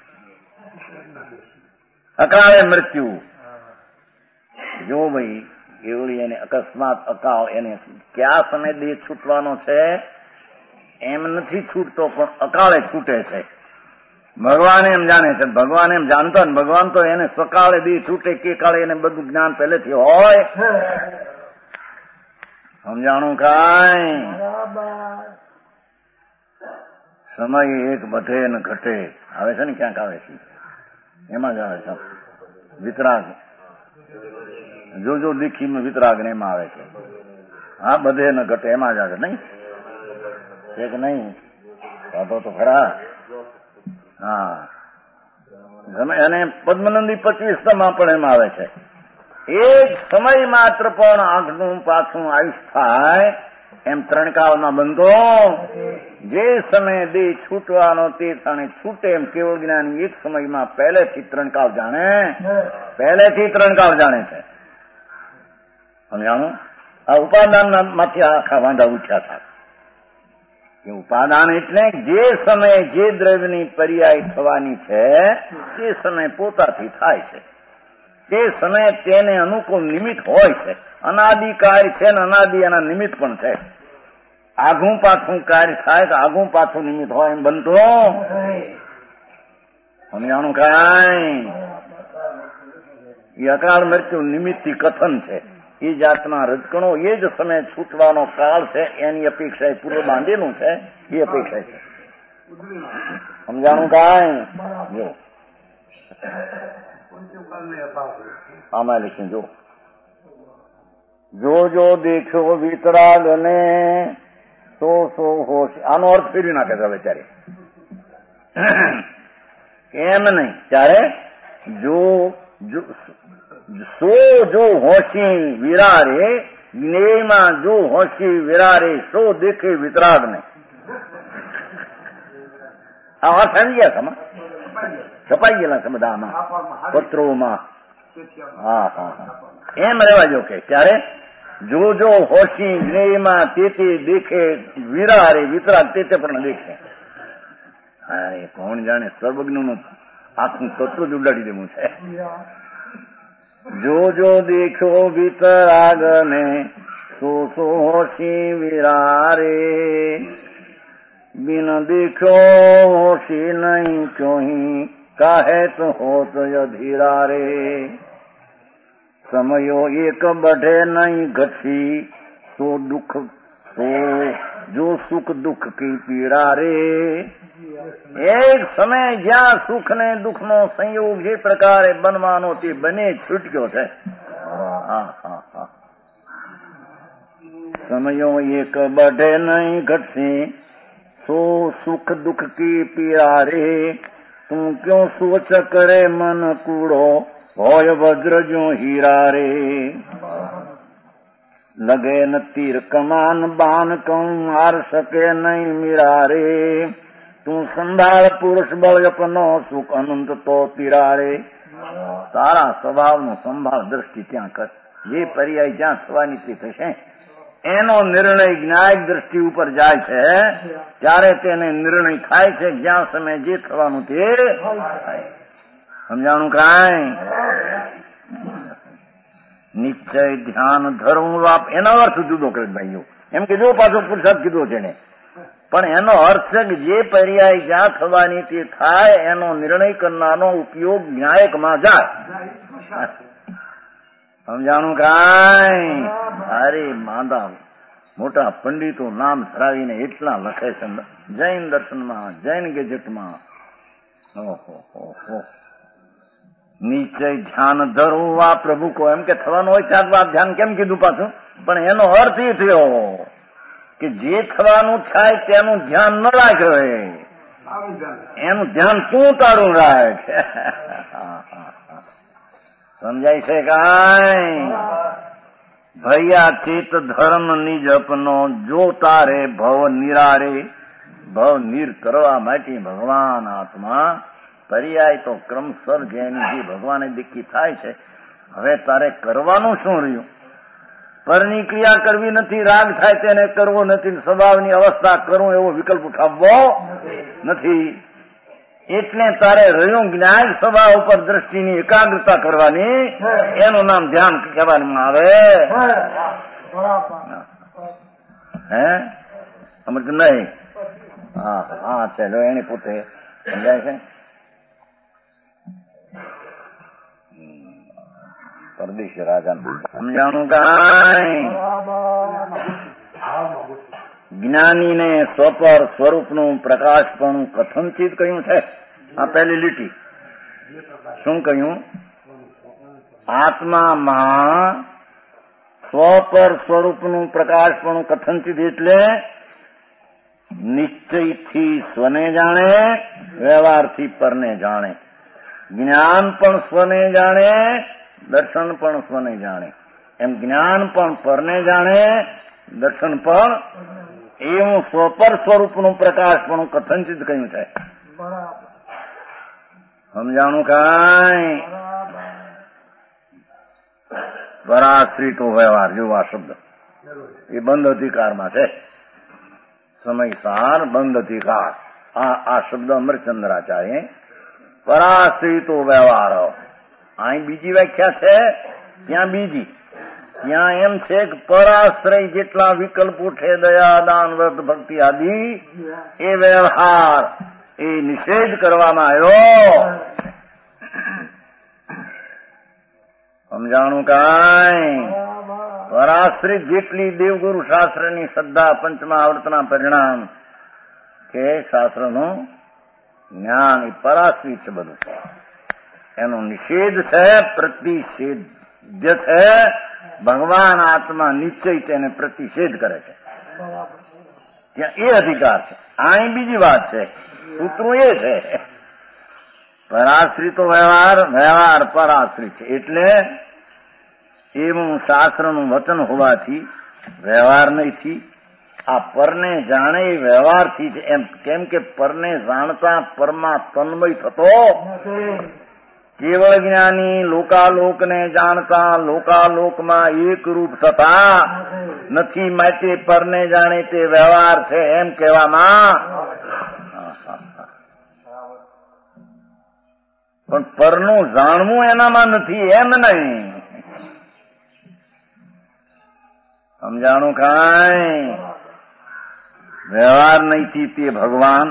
અકાળે મૃત્યુ, જો ભાઈ એવડી એને અકસ્માત અકાળ, એને કયા સમય દેહ છૂટવાનો છે એમ નથી છૂટતો, પણ અકાળે છૂટે છે. ભગવાન એમ જાણે છે, ભગવાન એમ જાણતા ને ભગવાન તો એને સકાળે દી છૂટે કે કાળે એને બધું જ્ઞાન પહેલેથી હોય. સમજાણું કાંઈ? સમય એક બધે ને ઘટે આવે છે ને, ક્યાંક આવે છે, એમાં જ આવે છે વિતરાગ. જો જો દીખી વિતરાગ ને એમાં આવે છે. હા, બધે ને ઘટે એમાં જ આવે નહીં છે કે નહીં? વાંધો તો ખરા. હા, અને પદ્મનંદી પચીસમાં પણ એમાં આવે છે, એક સમય માત્ર પણ આંખનું પાછું આયુષ થાય એમ ત્રણકાળમાં બંધો. જે સમય દેહ છૂટવાનો તે ક્ષણે છૂટે એમ કેવળ જ્ઞાની એક સમયમાં પહેલેથી ત્રણકાળ જાણે, પહેલેથી ત્રણકાળ જાણે છે. સમજાણું? આ ઉપાદાન માંથી આખા વાંધા ઉઠ્યા છે. એ ઉપાદાન એટલે જે સમયે જે દ્રવ્યની પર્યાય થવાની છે તે સમય પોતાથી થાય છે. તે સમયે તેને અનુકૂળ નિમિત્ત હોય છે. અનાદિ કાર્ય છે ને અનાદિ એના નિમિત્ત પણ છે. આઘું પાછું કાર્ય થાય તો આઘું પાછું નિમિત્ત હોય એમ બનતો. સમજાણું કાંઈ? એ અકાળ મૃત્યુ નિમિત્તથી કથન છે. એ જાતના રજકણો એ જ સમય છૂટવાનો કાળ છે, એની અપેક્ષા પૂર્વ બાંધેલું છે, એ અપેક્ષા છે. સમજાણું કાંઈ? જો આમાં લખ્યું, જો જો જો દેખ્યો વિતરાગ ને સો સો હોશ. આનો અર્થ ફેરવી નાખે છે હવે ત્યારે. એમ નહીં, ત્યારે જો સો જો હોશી વિરારે જ્ઞેયમાં જો હોશી વિરારે સો દેખે વિતરાગ ને. આ વાત આવી ગયા સમા છપાઈ ગયેલા છે બધામાં પત્રોમાં. હા હા હા, એમ રહેવા જો કે ત્યારે જો જો હોશી જ્ઞેયમાં તે તે દેખે વિરારે વિતરાગ તે તે પણ દેખે. હા, એ કોણ જાણે સર્વજ્ઞનું આખું તત્વ જ ઉડાડી દેવું છે. જો જો દેખ્યો વિતરાગ ને સો સો હોશી વિરારે બિન દેખ્યો હોશી નહીં ક્યોહી કાહે તો હોત અધીરા રે. સમયો એક बढ़े नहीं घटी सो दुख सो जो सुख दुख की पीड़ा रे. એક સમય જ્યાં સુખ ને દુઃખ નો સંયોગ જે પ્રકારે બનવાનો તે બને છૂટક્યો છે. હા હા હા, સમયો એક बढ़े नहीं घटी सो सुख दुख की पीड़ा रे. તું ક્यों सोच करे मन कूड़ो હોય વજ્ર જો હીરા રે. લગે ન તીર કમાન બાન કઉ માર શકે નહીં મીરા રે. તું સંભાળ પુરુષ બળ અપનો સુખ અનંત તો તીરા રે. તારા સ્વભાવનો સંભાળ દ્રષ્ટિ ત્યાં કર. જે પર્યાય જ્યાં થવાની તે થશે એનો નિર્ણય જ્ઞાયક દ્રષ્ટિ ઉપર જાય છે ત્યારે તેને નિર્ણય થાય છે જ્યાં સમય જે થવાનું તે થાય. સમજાણું કાંઈ? નિશ્ચય ધ્યાન ધર્મ વાપ એનો અર્થ જુદો કરે ભાઈઓ. એમ કે જો પાછો પુરુષાર્થ કીધો છે ને, પણ એનો અર્થ છે કે જે પર્યાય જ્યાં થવાની તે થાય એનો નિર્ણય કરનારનો ઉપયોગ ન્યાયકમાં જાય. સમજાણું કાંઈ? અરે માંદા મોટા પંડિતો નામ ધરાવીને એટલા લખે છે જૈન દર્શનમાં, જૈન ગેજેટમાં. ઓહો હો, નીચે ધ્યાન ધરવું વા પ્રભુ કો. એમ કે થવાનું હોય ત્યાં વાત ધ્યાન કેમ કીધું પાછું? પણ એનો અર્થ એ થયો કે જે થવાનું થાય તેનું ધ્યાન ન રાખ, એનું ધ્યાન તું તારું રાખ. સમજાય છે કાંઈ? ભૈયા ચિત ધર્મ નિજ અપનો જો તારે ભવ નિરારે. ભવ નીર કરવા માટે ભગવાન આત્મા પર્યાય તો ક્રમસર જેની જે ભગવાને દીકી થાય છે. હવે તારે કરવાનું શું રહ્યું? પરની ક્રિયા કરવી નથી, રાગ થાય તેને કરવો નથી, સ્વભાવની અવસ્થા કરવું એવો વિકલ્પ ઉઠાવવો નથી. એટલે તારે રહ્યું જ્ઞાન સ્વભાવ ઉપર દ્રષ્ટિની એકાગ્રતા કરવાની. એનું નામ ધ્યાન કહેવામાં આવે. હે સમજ નહીં? હા હા, ચાલો એને પોતે સમજાય છે. પરદેશી રાજા સમજાણું કાંઈ જ્ઞાનીને સ્વપર સ્વરૂપનું પ્રકાશપણું કથનચિત કહ્યું છે. આ પહેલી લીટી શું કહ્યું? આત્મામાં સ્વપર સ્વરૂપનું પ્રકાશપણું કથનચિત એટલે નિશ્ચયથી સ્વને જાણે, વ્યવહારથી પરને જાણે. જ્ઞાન પણ સ્વને જાણે, દર્શન પણ સ્વને જાણે. એમ જ્ઞાન પણ પરને જાણે, દર્શન પણ. એવું સ્વપર સ્વરૂપનું પ્રકાશપણું કથનચિત કહ્યું છે. સમજાણું કાંઈ? પરાશ્રિતો વ્યવહાર જેવો આ શબ્દ એ બંધ અધિકારમાં છે. સમયસાર બંધ અધિકાર આ આ શબ્દ અમરચંદ્રાચાર્ય પરાશ્રિતો વ્યવહાર. અહીં બીજી વ્યાખ્યા છે, ત્યાં બીજી. ત્યાં એમ છે કે પરાશ્રય જેટલા વિકલ્પો છે, દયા, દાન, વ્રત, ભક્તિ આદિ, એ વ્યવહાર એ નિષેધ કરવામાં આવ્યો. સમજાણું કાંઈ? પરાશ્રિત જેટલી દેવગુરુ શાસ્ત્રની શ્રદ્ધા, પંચમહાવર્તના પરિણામ કે શાસ્ત્રનું જ્ઞાન એ પરાશ્રિત છે. બધું એનો નિષેધ છે, પ્રતિષેધ્ય છે. ભગવાન આત્મા નિશ્ચય તેને પ્રતિષેધ કરે છે. ત્યાં એ અધિકાર છે. અહીં બીજી વાત છે. સૂત્રો એ છે પરાશ્રિતો વ્યવહાર, વ્યવહાર પરાશ્રિત છે. એટલે એવું શાસ્ત્રનું વચન હોવાથી વ્યવહાર નહીંથી આ પરને જાણે એ વ્યવહારથી છે. એમ કેમ કે પરને જાણતા પરમાં તન્મય થતો કેવળ જ્ઞાની લોકાલોકને જાણતા લોકાલોકમાં એક રૂપ થતા નથી. માટે પરને જાણે તે વ્યવહાર છે એમ કહેવામાં. પણ પરનું જાણવું એનામાં નથી એમ નહીં. સમજાણું કાંઈ? વ્યવહાર નહીંથી તે ભગવાન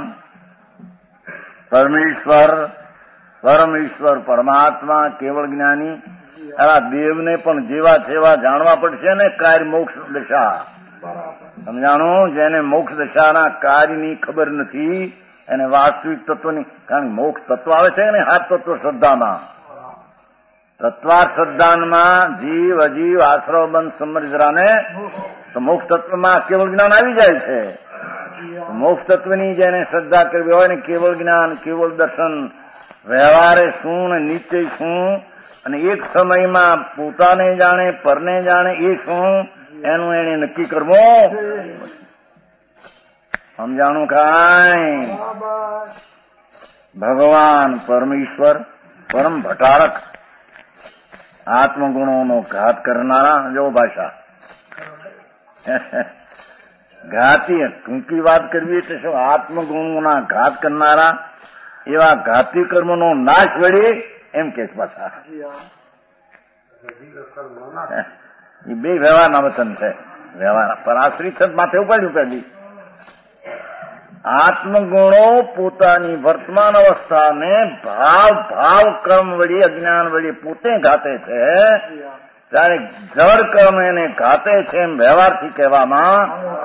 પરમેશ્વર, પરમ ઈશ્વર પરમાત્મા કેવળ જ્ઞાની આ દેવને પણ જેવા જેવા જાણવા પડશે ને. કાર્ય મોક્ષ દશા સમજાણું? જેને મોક્ષ દશાના કાર્યની ખબર નથી એને વાસ્તવિક તત્વની. કારણ કે મોક્ષ તત્વ આવે છે ને હાથ તત્વ શ્રદ્ધામાં. તત્વાર્થ શ્રદ્ધામાં જીવ અજીવ આશ્રવ બંધ સમજરાને તો મોક્ષ તત્વમાં કેવળ જ્ઞાન આવી જાય છે. મોક્ષ તત્વની જેને શ્રદ્ધા કરવી હોય ને કેવળ જ્ઞાન, કેવળ દર્શન, વ્યવહારે શું ને નિશ્ચય શું, અને એક સમયમાં પોતાને જાણે, પરને જાણે એ શું, એનું એને નક્કી કરવું. સમજાણું કાંઈ? ભગવાન પરમેશ્વર પરમ ભટારક, આત્મગુણોનો ઘાત કરનારા. જો ભાષા ઘાતી ટૂંકી વાત કરવી એટલે શું? આત્મગુણોના ઘાત કરનારા એવા ઘાતી કર્મનો નાશ વળી એમ કે પાછા એ બે વ્યવહારના વચન છે. વ્યવહાર પરાશ્રિત માથે ઉપાડ્યું. પહેલી આત્મગુણો પોતાની વર્તમાન અવસ્થાને ભાવ ભાવ કર્મ વળી અજ્ઞાન વળી પોતે ઘાતે છે. ત્યારે જળ કર્મ એને ઘાતે છે એમ વ્યવહારથી કહેવામાં.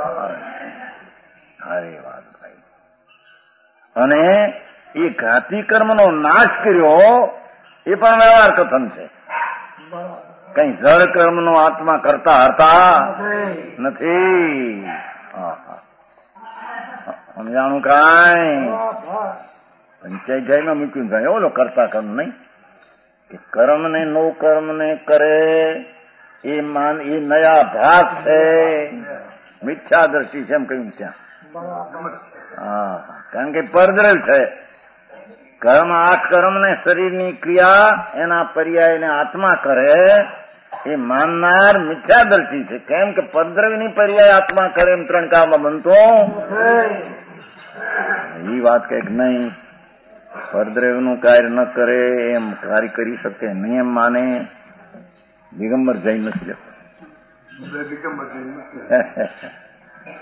અરે વાત ભાઈ. અને એ ઘાતી કર્મનો નાશ કર્યો એ પણ વ્યવહાર કથન છે. કઈ જળ કર્મનો આત્મા કરતા હતા નથી. સમજાણું કાંઈ? પંચાયત જાયમાં મૂક્યું જાય ઓલો કરતા કર્મ નહીં કે કર્મ ને નો કર્મ ને કરે એ માન એ નયા ભાગ છે, મિથ્યા દ્રષ્ટિ છે એમ કહ્યું ત્યાં. હા, કારણ કે પરદ્રવ છે. કર્મ આઠ કર્મ ને શરીરની ક્રિયા એના પર્યાયને આત્મા કરે એ માનનાર મિથ્યાદર્શી છે. કેમ કે પરદ્રવની પર્યાય આત્મા કરે એમ ત્રણ કામમાં બનતો એ વાત કઈક નહીં. પરદ્રવનું કાર્ય ન કરે એમ કાર્ય કરી શકે નહીં એમ માને દિગંબર જઈ નથી.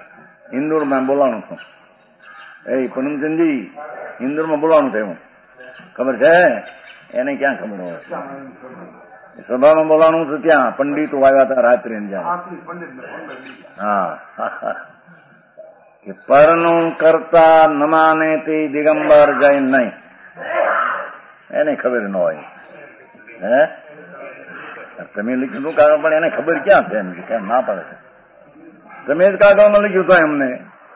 ઇન્દોરમાં બોલાવાનું છું. એ પૂનમચંદજી ઇન્દોરમાં બોલાવાનું થયું. ખબર છે? એને ક્યાં ખબર હોય? સભામાં બોલાવાનું હતું ત્યાં પંડિતો આવ્યા હતા રાત્રે હા કે પરનું કરતા ન માને તે દિગંબર જાય નહીં, એને ખબર ન હોય. હે તમે લખ્યું કાગળ પણ એને ખબર ક્યાં છે? એમ કેમ ના પડે છે? તમે જ કાગળમાં લખ્યું હતું એમને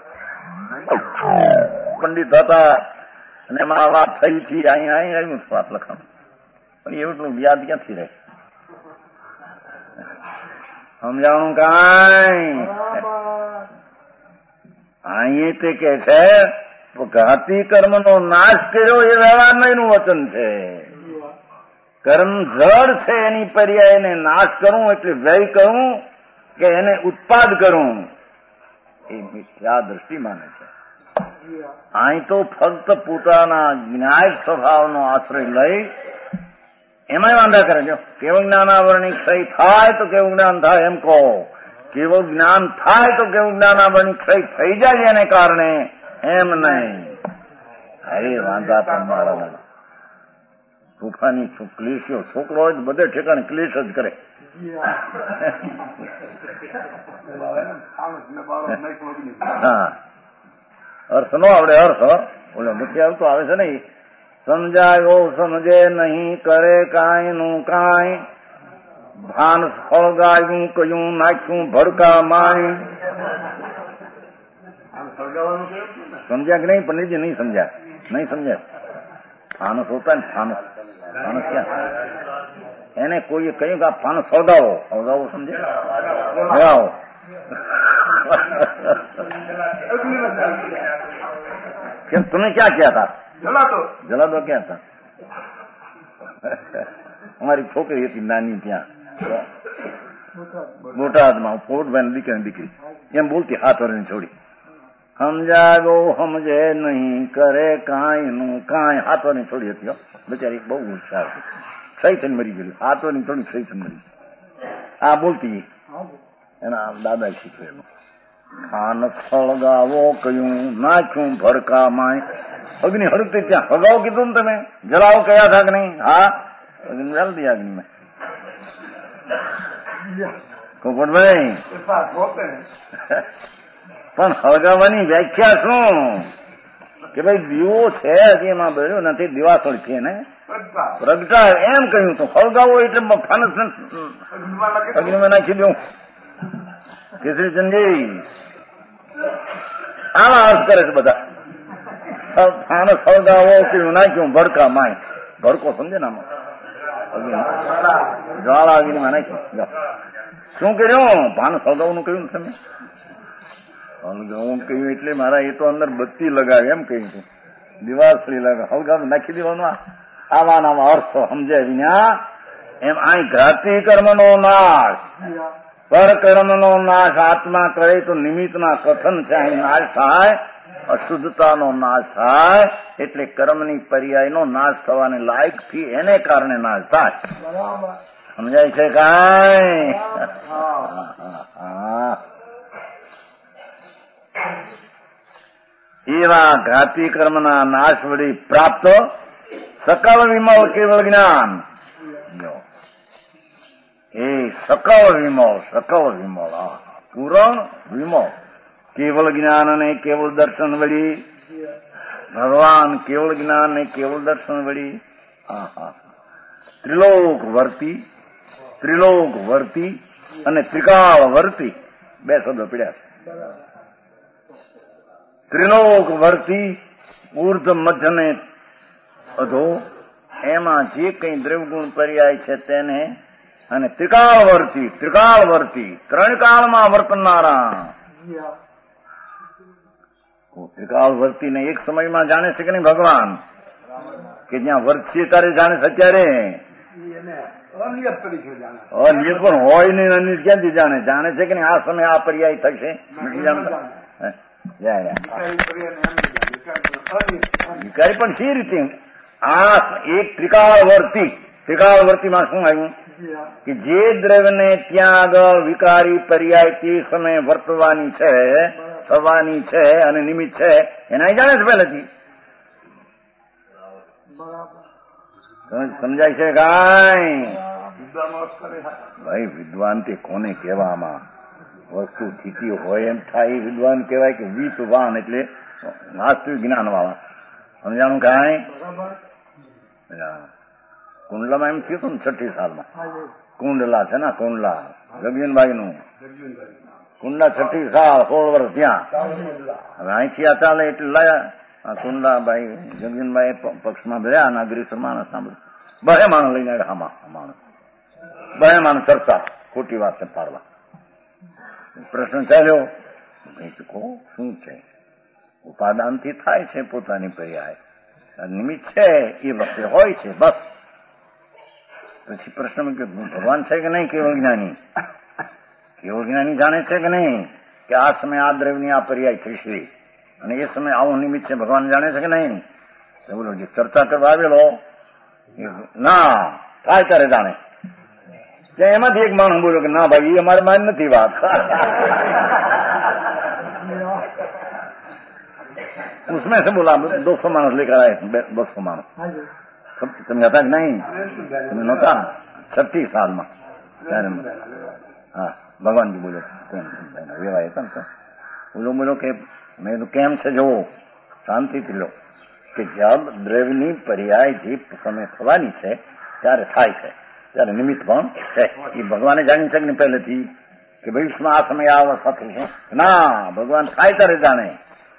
પંડિત હતા અને એમાં વાત થઈ હતી. અહીંયા અહીં આવ્યું વાત લખવાનું પણ એવું યાદ ક્યાંથી રહે? સમજાણું કાંઈ અહીં તે કે છે ઘાતી કર્મ નો નાશ કર્યો એ વ્યવહાર નહીં નું વચન છે. કર્મ જળ છે એની પર્યાય એને નાશ કરું એટલે વ્યય કરું કે એને ઉત્પાદ કરું એ મિથ્યા દ્રષ્ટિ માને છે. અહીં તો ફક્ત પોતાના જ્ઞાયક સ્વભાવનો આશ્રય લઈ એમાંય વાંધા કરે છે. કેવું જ્ઞાનાવરણી ક્ષય થાય તો કેવું જ્ઞાન થાય એમ કહો, કેવું જ્ઞાન થાય તો કેવું જ્ઞાનાવરણી ક્ષય થઈ જાય એને કારણે એમ નહીં. અરે વાંધા તમારા સુખાની ક્લેશો છોકરો હોય બધે ઠેકાણે ક્લેશ જ કરે. હા અર્થ નો આવડે અર્થ ઓલો નથી આવતો આવે છે ને સમજાયો સમજે નહીં કરે કાંઈ નું કાંઈ ભાન સળગાયું કયું નાખ્યું ભડકા માય. સમજ્યા કે નહીં પંડિતજી? નહીં સમજ્યા નહીં સમજ્યા. ફાનસ હોતા ને ફાનસ ફાનસ ક્યાં એને કોઈએ કહ્યું કે આ ફાનસ સળગાવો સળગાવો સમજે આવો કેમ તમે ક્યાં ગયા હતા? જલાદો જલાદો ક્યાં હતા? અમારી છોકરી હતી નાની ત્યાં બોટાદમાં પોટભાઈ દીકરી દીકરી એમ બોલતી હાથ વરીને છોડી સમજાવો સમજે નહીં કરે કાંઈ નું કાંઈ હાથ વરીને છોડી હતી. બિચારી બહુ હોશિયાર હતી. સહી થઈને મરી ગયેલી હાથ વરીને થોડી સહી થઈને મરી. આ બોલતી એના દાદા શીખવેલું ખાન સળગાવો કયું નાખ્યું ભડકા માય. અગ્નિ હળગતી ત્યાં હગાવો કીધું ને તમે જલાવો કયા હતા કે નહીં? હા અગ્નિ જલ્દી અગ્નિ કોપટભાઈ પણ હળગાવવાની વ્યાખ્યા શું કે ભાઈ દીવો છે હજી એમાં બળ્યો નથી દિવાસળ છે ને પ્રગટાય એમ કહ્યું તો હળગાવો એટલે ફાનસ અગ્નિમાં નાખી દઉં. કેસરીચંદજી આવા અર્થ કરે છે બધા. ફાનસ હળગાવો કયું નાખ્યું ભડકા માય. ભડકો સમજે ને જ્વાળા અગ્નિમાં નાખ્યું. શું કર્યું? ફાનસ હળગાવવાનું કહ્યું તમે? હળગાવું કહ્યું એટલે મારા એ તો અંદર બત્તી લગાવે એમ કહ્યું હતું. દિવાસળી લગાવે હળગાવ નાખી દેવાનું. આવા નાવા અર્થ સમજાય વિના એમ અહીં ઘાતી કર્મનો નાશ પરકર્મનો નાશ આત્મા કરે તો નિમિત્તના કથન છે. અહીં નાશ થાય અશુદ્ધતાનો નાશ થાય એટલે કર્મની પર્યાયનો નાશ થવાને લાયકથી એને કારણે નાશ થાય. સમજાય છે કાંઈ? એવા ઘાતી કર્મના નાશ વળી પ્રાપ્ત સકલ વિમલ કેવળ જ્ઞાન. એ સકલ વિમલ સકલ વિમલ પૂરણ વિમલ કેવળ જ્ઞાન અને કેવળ દર્શન વળી ભગવાન કેવળ જ્ઞાન ને કેવળ દર્શન વળી ત્રિલોક વર્તી ત્રિલોક વર્તી અને ત્રિકાળ વર્તી બે શબ્દો પીડ્યા છે. ત્રિલોક વર્તી ઉર્ધ મધ્ય ને અધો એમાં જે કઈ દ્રવગુણ પર્યાય છે તેને અને ત્રિકાળ વર્તી ત્રિકાળ વર્તી ત્રણ કાળમાં વર્તનારા. ત્રિકાળ વર્તીને એક સમયમાં જાણે છે કે નહીં ભગવાન? કે જ્યાં વર્તીએ ત્યારે જાણે છે અત્યારે અનિયત પણ હોય નહીં. અનિયત ક્યાંથી જાણે? જાણે છે કે નહીં આ સમય આ પર્યાય થશે નથી જાણતા. વિકારી પણ સી રીતે આ એક ત્રિકાળ વર્તી ત્રિકાળ વર્તીમાં શું આવ્યું કે જે દ્રવ્યને ત્યાં આગળ વિકારી પર્યાય તે સમય વર્તવાની છે થવાની છે અને નિમિત્ત છે એના જાણે છે પહેલેથી. સમજાય છે કાંઈ? ભાઈ વિદ્વાન તે કોને કહેવામાં? વસ્તુ સ્થિતિ હોય એમ થાય એ વિદ્વાન કહેવાય કે વિદ્વાન એટલે વાસ્તવિક જ્ઞાન વાળા. સમજાણું કાંઈ? કુંડલામાં એમ થયું હતું ને છઠ્ઠી સાલમાં કુંડલા છે ને કુંડલા જગજીનભાઈ નું કુંડલા છઠ્ઠી સાલ સોળ વર્ષ ત્યાં. હવે અહીંથી આ ચાલે એટલે લાયા કુંડલાભાઈ જગજીનભાઈ પક્ષમાં ભર્યા નાગરી માણસ સાંભળ્યું બે માણસ લઈને આવ્યા. આમાં માણસ બે માણસ ચર્ચા ખોટી વાત છે પાડવા. પ્રશ્ન ચાલ્યો કહો શું છે? ઉપાદાનથી થાય છે પોતાની પર્યાય નિમિત્ત છે એ વખતે હોય છે બસ. પછી પ્રશ્ન કે ભગવાન છે કે નહીં? કેવળ જ્ઞાની કેવળ જ્ઞાની જાણે છે કે નહીં કે આ સમય આ દ્રવ્યની આ પર્યાય થશે અને એ સમય આવું નિમિત્ત છે ભગવાન જાણે છે કે નહીં? બોલો જે ચર્ચા કરવા આવેલો ના થાય ત્યારે જાણે. એમાંથી એક માણસ બોલ્યો કે ના ભાઈ એ અમારે માન નથી વાત. उसमें से बोला दो सौ मानस लेकर आए बसो मानस તમે હતા કે નહીં? તમે નહોતા છઠ્ઠી સાલમાં ત્યારે હા ભગવાનજી બોલો વેવાય હતા ને બોલો બોલો કે મેં કેમ છે જુઓ શાંતિથી લો કે જબ દ્રવ્યની પર્યાય જે સમય થવાની છે ત્યારે થાય છે ત્યારે નિમિત્ત પણ છે. એ ભગવાને જાણી શકે ને પહેલેથી કે ભવિષ્યમાં આ સમય આ અવસ્થા થશે? ના, ભગવાન થાય ત્યારે જાણે.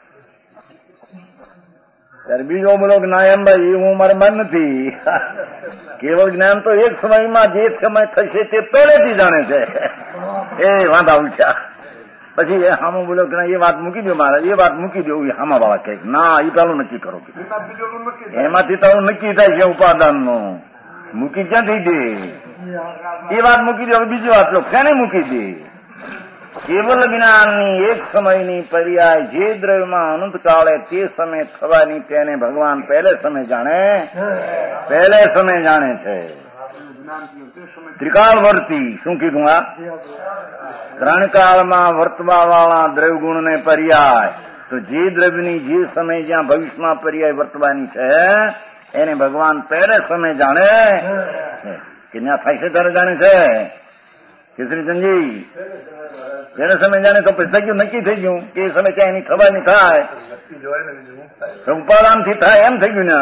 ત્યારે બીજો બોલો કે ના એમ ભાઈ હું મારે માન નથી. કેવળ જ્ઞાન તો એક સમયમાં જે સમય થશે તે પહેલેથી જાણે છે. એ વાંધા ઉઠ્યા. પછી એ હામો બોલો કે એ વાત મૂકી દો મારે એ વાત મૂકી દો. હામા બાબા કે ના એ પેલું નક્કી કરો. એમાંથી તારું નક્કી થાય છે ઉપાદાન નું. મૂકી ક્યાંથી દે? એ વાત મૂકી દે. હવે બીજી વાત લો ક્યાંને મૂકી દે? કેવલ જ્ઞાનની એક સમયની પર્યાય જે દ્રવ્યમાં અનંત કાળે તે સમય થવાની તેને ભગવાન પહેલે સમય જાણે પહેલે સમય જાણે છે. ત્રિકાળવર્તી શું કીધું? આ ત્રણ કાળમાં વર્તવા વાળા દ્રવ્ય ગુણ ને પર્યાય. તો જે દ્રવ્યની જે સમય જ્યાં ભવિષ્યમાં પર્યાય વર્તવાની છે એને ભગવાન પહેલે સમય જાણે કે ત્યાં થાય છે ત્યારે જાણે છે. કેસરીચંદજી પહેલે સમય જાણે તો પછી થઈ ગયું નક્કી થઈ ગયું કે એ સમય ક્યાં એની થવાની થાય ઉપાદાન થી થાય એમ થઈ ગયું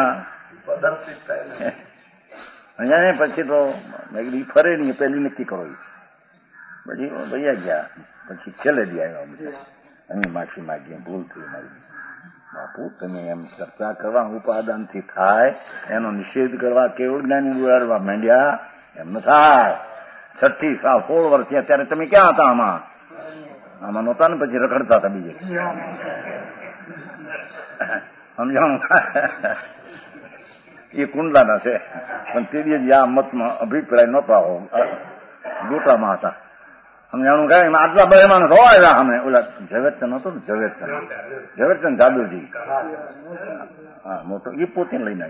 ને. પછી તો ફરે નહીં પેલી નક્કી કરો. પછી ભૈયા ગયા પછી છેલ્લે દી આવ્યા અમે માફી માગીએ ભૂલ થઈ મારી. બાપુ તમે એમ ચર્ચા કરવા ઉપાદાન થી થાય એનો નિષેધ કરવા કેવળ જ્ઞાની ઉડાડવા માંડ્યા એમ ન થાય. છઠ્ઠી સાલ સોળ વર્ષ થયા ત્યારે તમે ક્યાં હતા? આમાં આમાં નહોતા ને પછી રખડતા હતા બીજે. સમજાણું? એ કુંડલાના છે પણ તે દિવસ આ મતમાં અભિપ્રાય નહોતા ગોટામાં હતા. સમજાણું કાંઈ આટલા બે માણસ હોય અમે ઓલા ઝવેરચંદ હતો ને ઝવેરચંદ ઝવેરચંદ જાદવજી હા મોટો એ પોતે લઈને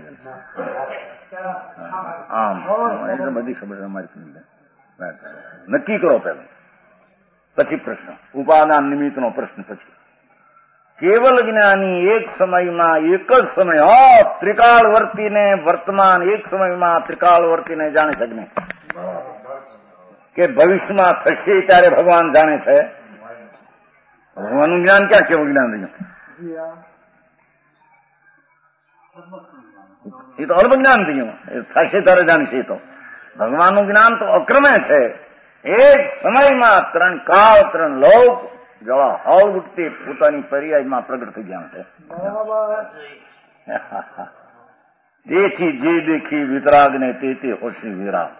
આવ્યા. આમ એટલે બધી ખબર અમારી નક્કી કરો પેલો પછી પ્રશ્ન ઉપાદાન નિમિત્ત નો પ્રશ્ન. પછી કેવલ જ્ઞાની એક સમયમાં એક જ સમય હો ત્રિકાળ વર્તીને વર્તમાન એક સમયમાં ત્રિકાળ વર્તીને જાણે છે નહીં કે ભવિષ્યમાં થશે ત્યારે ભગવાન જાણે છે. ભગવાનનું જ્ઞાન ક્યાં કેવું જ્ઞાન રહ્યું? એ તો અલ્પ જ્ઞાન થયું. થશે ત્યારે જાણશે. તો ભગવાનનું જ્ઞાન તો અક્રમે છે. એક સમયમાં ત્રણ કાળ ત્રણ લોક જવા હાવ વખતે પોતાની પર્યાયમાં પ્રગટ થઈ ગયા છે. તેથી જે દેખી વિતરાગ ને તે તે હોશી વિરાગ.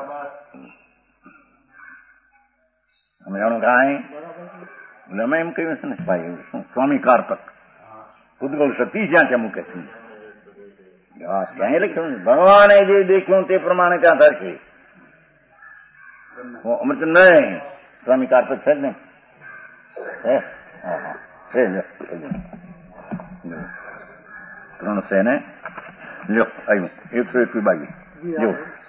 અમે જાણો કાંઈ અમે એમ કહ્યું છે ને ભાઈ સ્વામી કારતક ઉદગલ સતી જ્યાં ત્યાં મૂકે છે ક્યાંય લખ્યું ભગવાને જે દેખ્યું તે પ્રમાણે ક્યાં થશે? અમરચંદ નહીં સ્વામી કારતક છે જ ને ત્રણ છે ને લ્યો આવ્યું એકસો એકવી બાજુ જો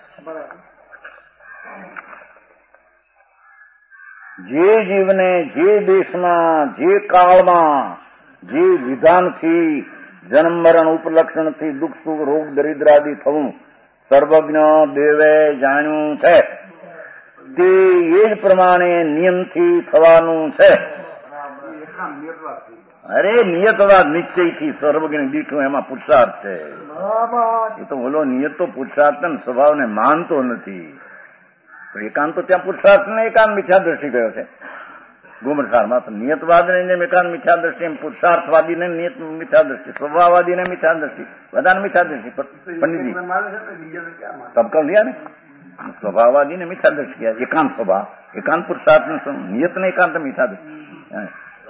જે જીવને જે દેશમાં જે કાળમાં જે વિધાનથી જન્મ મરણ ઉપલક્ષણથી દુઃખ સુખ રોગ દરિદ્રાદિ થવું સર્વજ્ઞ દેવે જાણ્યું છે. તે એ જ પ્રમાણે નિયમથી થવાનું છે. અરે નિયતવાદ નિશ્ચયથી સર્વજ્ઞ દીઠું એમાં પુરુષાર્થ છે. એ તો બોલો નિયત તો પુરુષાર્થ ને સ્વભાવને માનતો નથી. એકાંત તો ત્યાં પુરુષાર્થ ને એકાંત મિથ્યા દ્રષ્ટિ ગયો છે ગુમરસારમાં. તો નિયતવાદ ને એકાંત મિથ્યા દ્રષ્ટિ, પુરુષાર્થવાદી ને નિયત મિથ્યા દ્રષ્ટિ, સ્વભાવવાદી ને મિથ્યા દ્રષ્ટિ, બધાને મિથ્યા દ્રષ્ટિ. પંડિતજી તબ કર लिया ને સ્વભાવવાદી ને મિથ્યા દ્રષ્ટિ, એકાંત સ્વભાવ, એકાંત પુરુષાર્થ ને નિયત ને એકાંત મિથ્યા દ્રષ્ટિ.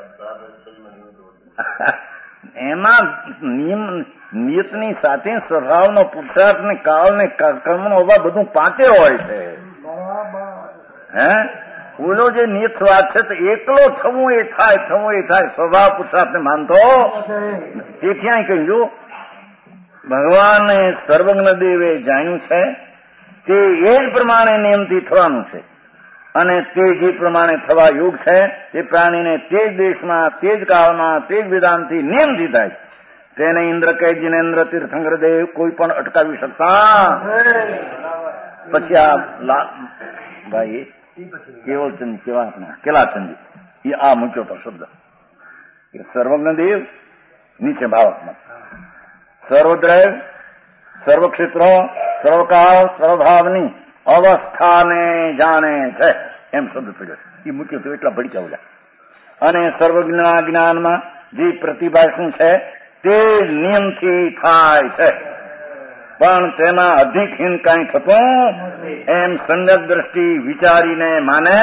એમાં નિયમ નિયતની સાથે સ્વભાવનો પુરુષાર્થ ને કાળ ને કર્મનો અભાવ બધું પાંચે હોય છે. હે ઓલો જે નિયત સ્વાદ છે તો એકલો થવું એ થાય, થવું એ થાય, સ્વભાવ પુરુષાર્થ ને માનતો તેથી અહીં કહ્યું ભગવાને સર્વજ્ઞ દેવે જાણ્યું છે તે એ જ પ્રમાણે નિયમથી થવાનું છે અને તે જે પ્રમાણે થવા યોગ છે તે પ્રાણીને તે જ દેશમાં, તે જ કાળમાં, તે જ વિધાનથી નિયમથી થાય છે. તેને ઇન્દ્ર કે જિનેન્દ્ર તીર્થંકર દેવ કોઈ પણ અટકાવી શકતા. પછી આ ભાઈ કેવલચંદ કેવા કેલાચંદ એ આ મૂક્યો તો શબ્દ સર્વજ્ઞ દેવ નીચે ભાવાત્મક સર્વદ્રવ સર્વક્ષેત્ર સર્વકાળ સર્વભાવની અવસ્થાને જાણે છે એમ શબ્દ પડ્યો છે. એ મૂક્યો તો એટલા ભડક્યા ઓલા. અને સર્વજ્ઞના જ્ઞાનમાં જે પ્રતિભા શું છે તે નિયમથી થાય છે પણ તેમાં અધિકહીન કઈ થતું એમ સંગત દ્રષ્ટિ વિચારીને માને.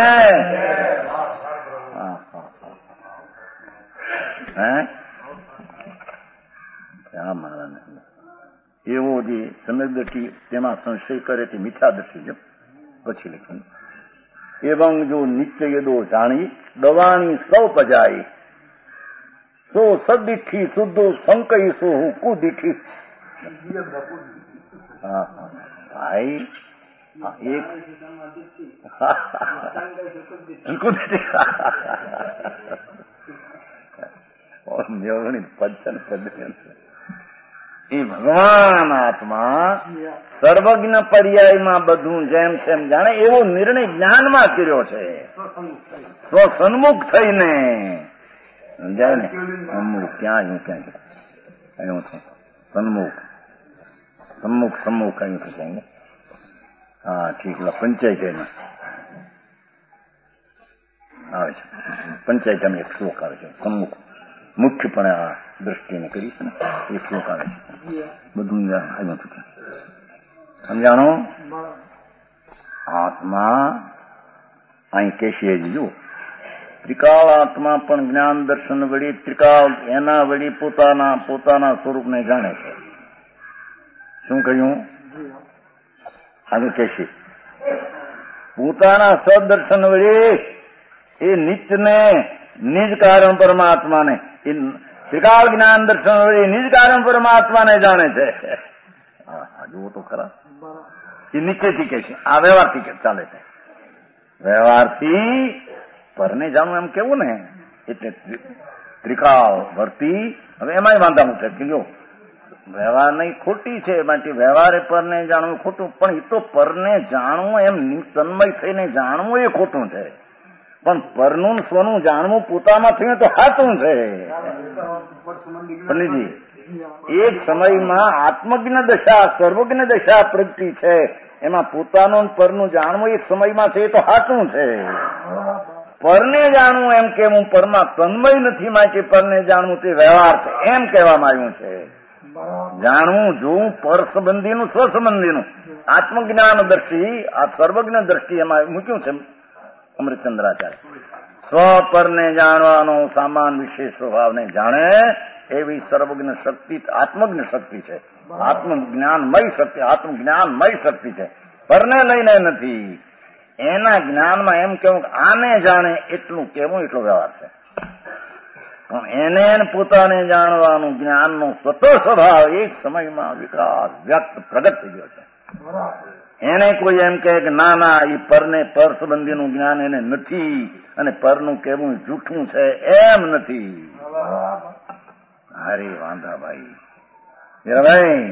એવો જે સંગત દ્રષ્ટિ તેમાં સંશય કરે તે મિથ્યા દ્રષ્ટિ જો પછી લખ્યું એવં જો નિત્ય યદો જાણી દવાણી સૌ પજાઈ સો સદીઠી શુદ્ધો સંકઈ સો હું કુદીઠી. હા ભાઈ એક એ ભગવાન આત્મા સર્વજ્ઞ પર્યાયમાં બધું જેમ તેમ જાણે એવો નિર્ણય જ્ઞાનમાં કર્યો છે. સ્વસન્મુખ થઈને સમજાય ને સન્મુખ ક્યાં હું ક્યાં કહ્યું છું સન્મુખ સન્મુખ સન્મુખ કહ્યું છે ક્યાં. હા ઠીક પંચાયત એમાં આવે છે. પંચાયત અમે એક શ્લોક આવે છે સન્મુખ મુખ્યપણે આ દ્રષ્ટિને કરી છે ને એ શ્લોક આવે છે. બધું આવ્યું હતું સમજાણો. આત્મા અહીં કેશીએ જો ત્રિકાળ આત્મા પણ જ્ઞાન દર્શન વળી ત્રિકાળ એના વળી પોતાના પોતાના સ્વરૂપને જાણે છે. શું કહ્યું આગળ કેશી પોતાના સદર્શન વળી એ નિત્યને નિજ કારણ પરમાત્માને એ ત્રિકાળ જ્ઞાન દર્શન વળી નિજ કારણ પરમાત્માને જાણે છે. જુઓ તો ખરા એ નીચેથી કે છે આ વ્યવહારથી કે ચાલે છે. વ્યવહારથી પરને જાણવું એમ કેવું ને એટલે ત્રિકાળ વર્તી. હવે એમાંય વાંધાનું છે કે જો વ્યવહાર નહીં ખોટી છે માટે વ્યવહારે પરને જાણવું ખોટું પણ એ તો પરને જાણવું એમ તન્મય થઈને જાણવું એ ખોટું છે પણ પરનું સ્વનું જાણવું પોતામાં થયું તો સાચું છે. પંડિતજી એક સમયમાં આત્મજ્ઞ દશા સર્વજ્ઞ દશા પ્રગતિ છે એમાં પોતાનું પરનું જાણવું એક સમયમાં છે એ તો સાચું છે. પરને જાણવું એમ કે હું પરમાં તન્મય નથી માટે પરને જાણવું તે વ્યવહાર છે એમ કહેવામાં આવ્યું છે. જાણવું જોવું પર સંબંધીનું સ્વસંબંધીનું આત્મજ્ઞાન દ્રષ્ટિ આ સર્વજ્ઞ દ્રષ્ટિ એમાં મૂક્યું છે અમૃતચંદ્રાચાર્ય. સ્વ પરને જાણવાનો સામાન વિશેષ સ્વભાવને જાણે એવી સર્વજ્ઞ શક્તિ આત્મજ્ઞ શક્તિ છે. આત્મજ્ઞાનમય શક્તિ આત્મજ્ઞાનમય શક્તિ છે. પરને લઈને નથી. એના જ્ઞાનમાં એમ કેવું આને જાણે એટલું કેવું એટલો વ્યવહાર છે પણ એને પોતાને જાણવાનું જ્ઞાનનો સ્વતઃ સ્વભાવ એક સમયમાં વિકાસ વ્યક્ત પ્રગટ થઈ ગયો છે. એને કોઈ એમ કહે કે ના ના એ પરને પર સંબંધીનું જ્ઞાન એને નથી અને પરનું કેવું જૂઠું છે એમ નથી. હરે વાંધાભાઈ મીરાભાઈ,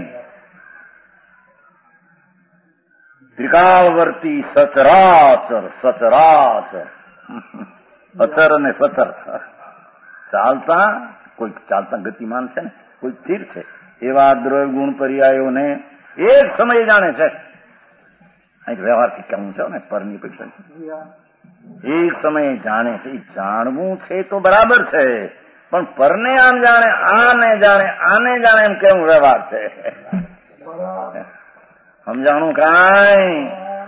ત્રિકાળવર્તી સચરાચર સચરાચર અચર અને સચર ચાલતા, કોઈ ચાલતા ગતિમાન છે ને કોઈ સ્થિર છે, એવા દ્રવ્ય ગુણ પર્યાયોને એક સમય જાણે છે. અહીં વ્યવહારથી કેવું છે ને પરની પેક્ષા એક સમયે જાણે છે. જાણવું છે તો બરાબર છે, પણ પરને આમ જાણે, આને જાણે, આને જાણે એમ કેવું વ્યવહાર છે? સમજાણું કાંઈ?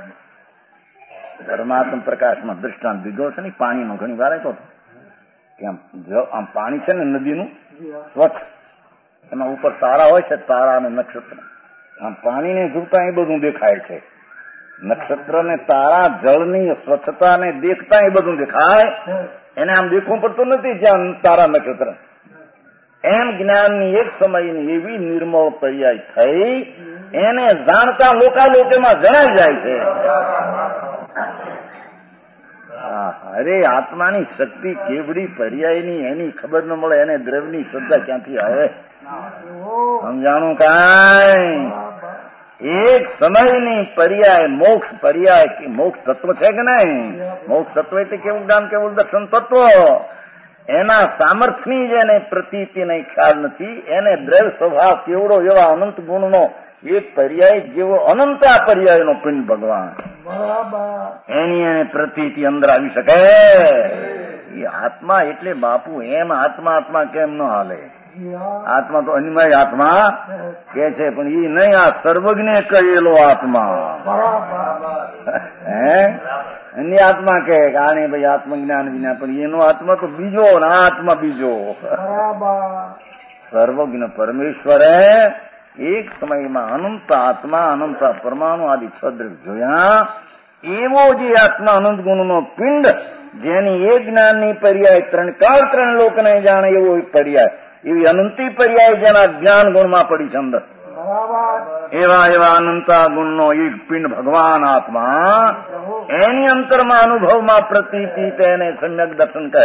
પરમાત્મા પ્રકાશમાં દૃષ્ટાંત દીધો છે ને પાણીનો, ઘણી વાર તો કેમ જો આમ પાણી છે ને નદીનું સ્વચ્છ, એમાં ઉપર તારા હોય છે, તારા અને નક્ષત્ર. આમ પાણીને જોતા એ બધું દેખાય છે. નક્ષત્ર ને તારા જળની સ્વચ્છતા ને દેખતા એ બધું દેખાય. એને આમ દેખવું પડતું નથી જ્યાં તારા નક્ષત્ર. એમ જ્ઞાનની એક સમયની એવી નિર્મળ પર્યાય થઈ, એને જાણતા લોકાલોકેમાં જણાઈ જાય છે. અરે આત્માની શક્તિ કેવડી પર્યાયની, એની ખબર ન મળે, એને દ્રવ્યની શ્રદ્ધા ક્યાંથી આવે? સમજાણું કાંઈ? એક સમયની પર્યાય મોક્ષ પર્યાય, મોક્ષ તત્વ છે કે નહીં? મોક્ષ તત્વ એટલે કેવું જ્ઞાન, કેવું દર્શન તત્વ. એના સામર્થ્યની જ એને પ્રતીતિ નહીં, ખ્યાલ નથી. એને દ્રવ્ય સ્વભાવ કેવડો, એવા અનંત ગુણનો એક પર્યાય જેવો અનંત આ પર્યાયનો પિંડ ભગવાન, એની એને પ્રતીતિ અંદર આવી શકે. એ આત્મા એટલે બાપુ એમ આત્મા આત્મા કેમ ન હાલે? આત્મા તો અન્મય આત્મા કે છે, પણ એ નહીં, આ સર્વજ્ઞ કહેલો આત્મા. હે એની આત્મા કે આને ભાઈ આત્મજ્ઞાન વિના, પણ એનો આત્મા તો બીજો, આ આત્મા બીજો. સર્વજ્ઞ પરમેશ્વરે એક સમયમાં અનંત આત્મા, અનંત પરમાણુ આદિ છદ્ર જોયા. એવો જે આત્મા અનંત ગુણનો પિંડ, જેની એક જ્ઞાનની પર્યાય ત્રણ કાળ ત્રણ લોકને જાણે એવો પર્યાય, એવી અનંતી પર્યાય જેના જ્ઞાન ગુણમાં પડી છે અંદર, એવા એવા અનંતા ગુણનો એક પિંડ ભગવાન આત્મા, એની અંતરમાં અનુભવમાં પ્રતીતિ, તેને સમ્યક દર્શન કહે.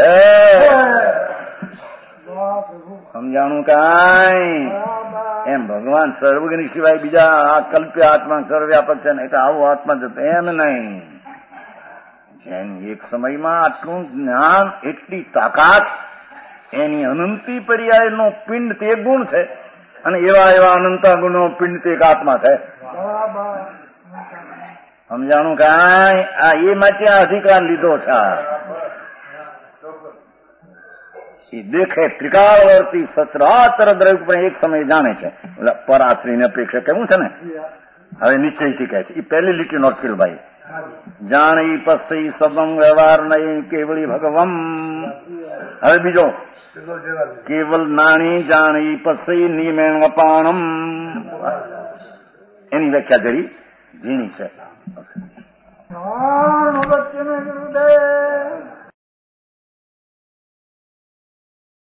સમજાણું કાંઈ? એમ ભગવાન સર્વજ્ઞ સિવાય બીજા આ કલ્પ્ય આત્મા સર્વવ્યાપક છે ને, એટલે આવો આત્મા જતો એમ નહીં. જેની એક સમયમાં આટલું જ્ઞાન, એટલી તાકાત, એની અનંતી પર્યાયનો પિંડ તે ગુણ છે, અને એવા એવા અનંતા ગુણનો પિંડ તે એક આત્મા છે. સમજાણું કાંઈ? આ એ માટે આ અધિકાર લીધો છે. એ દેખે ત્રિકાળવર્તી સચરાચર દ્રવ્ય પણ એક સમય જાણે છે. પરાશ્રીની અપેક્ષા કેવું છે ને, હવે નિશ્ચયથી કહે છે. એ પહેલી લીટી નોટકીલભાઈ, જાણી પસી સદમ વ્યવહાર નહીં કેવળી ભગવમ. હવે બીજો, કેવલ નાણી જાણી પસી નિમેણ અપાણમ. એની વ્યાખ્યા જરી ઝીણી છે.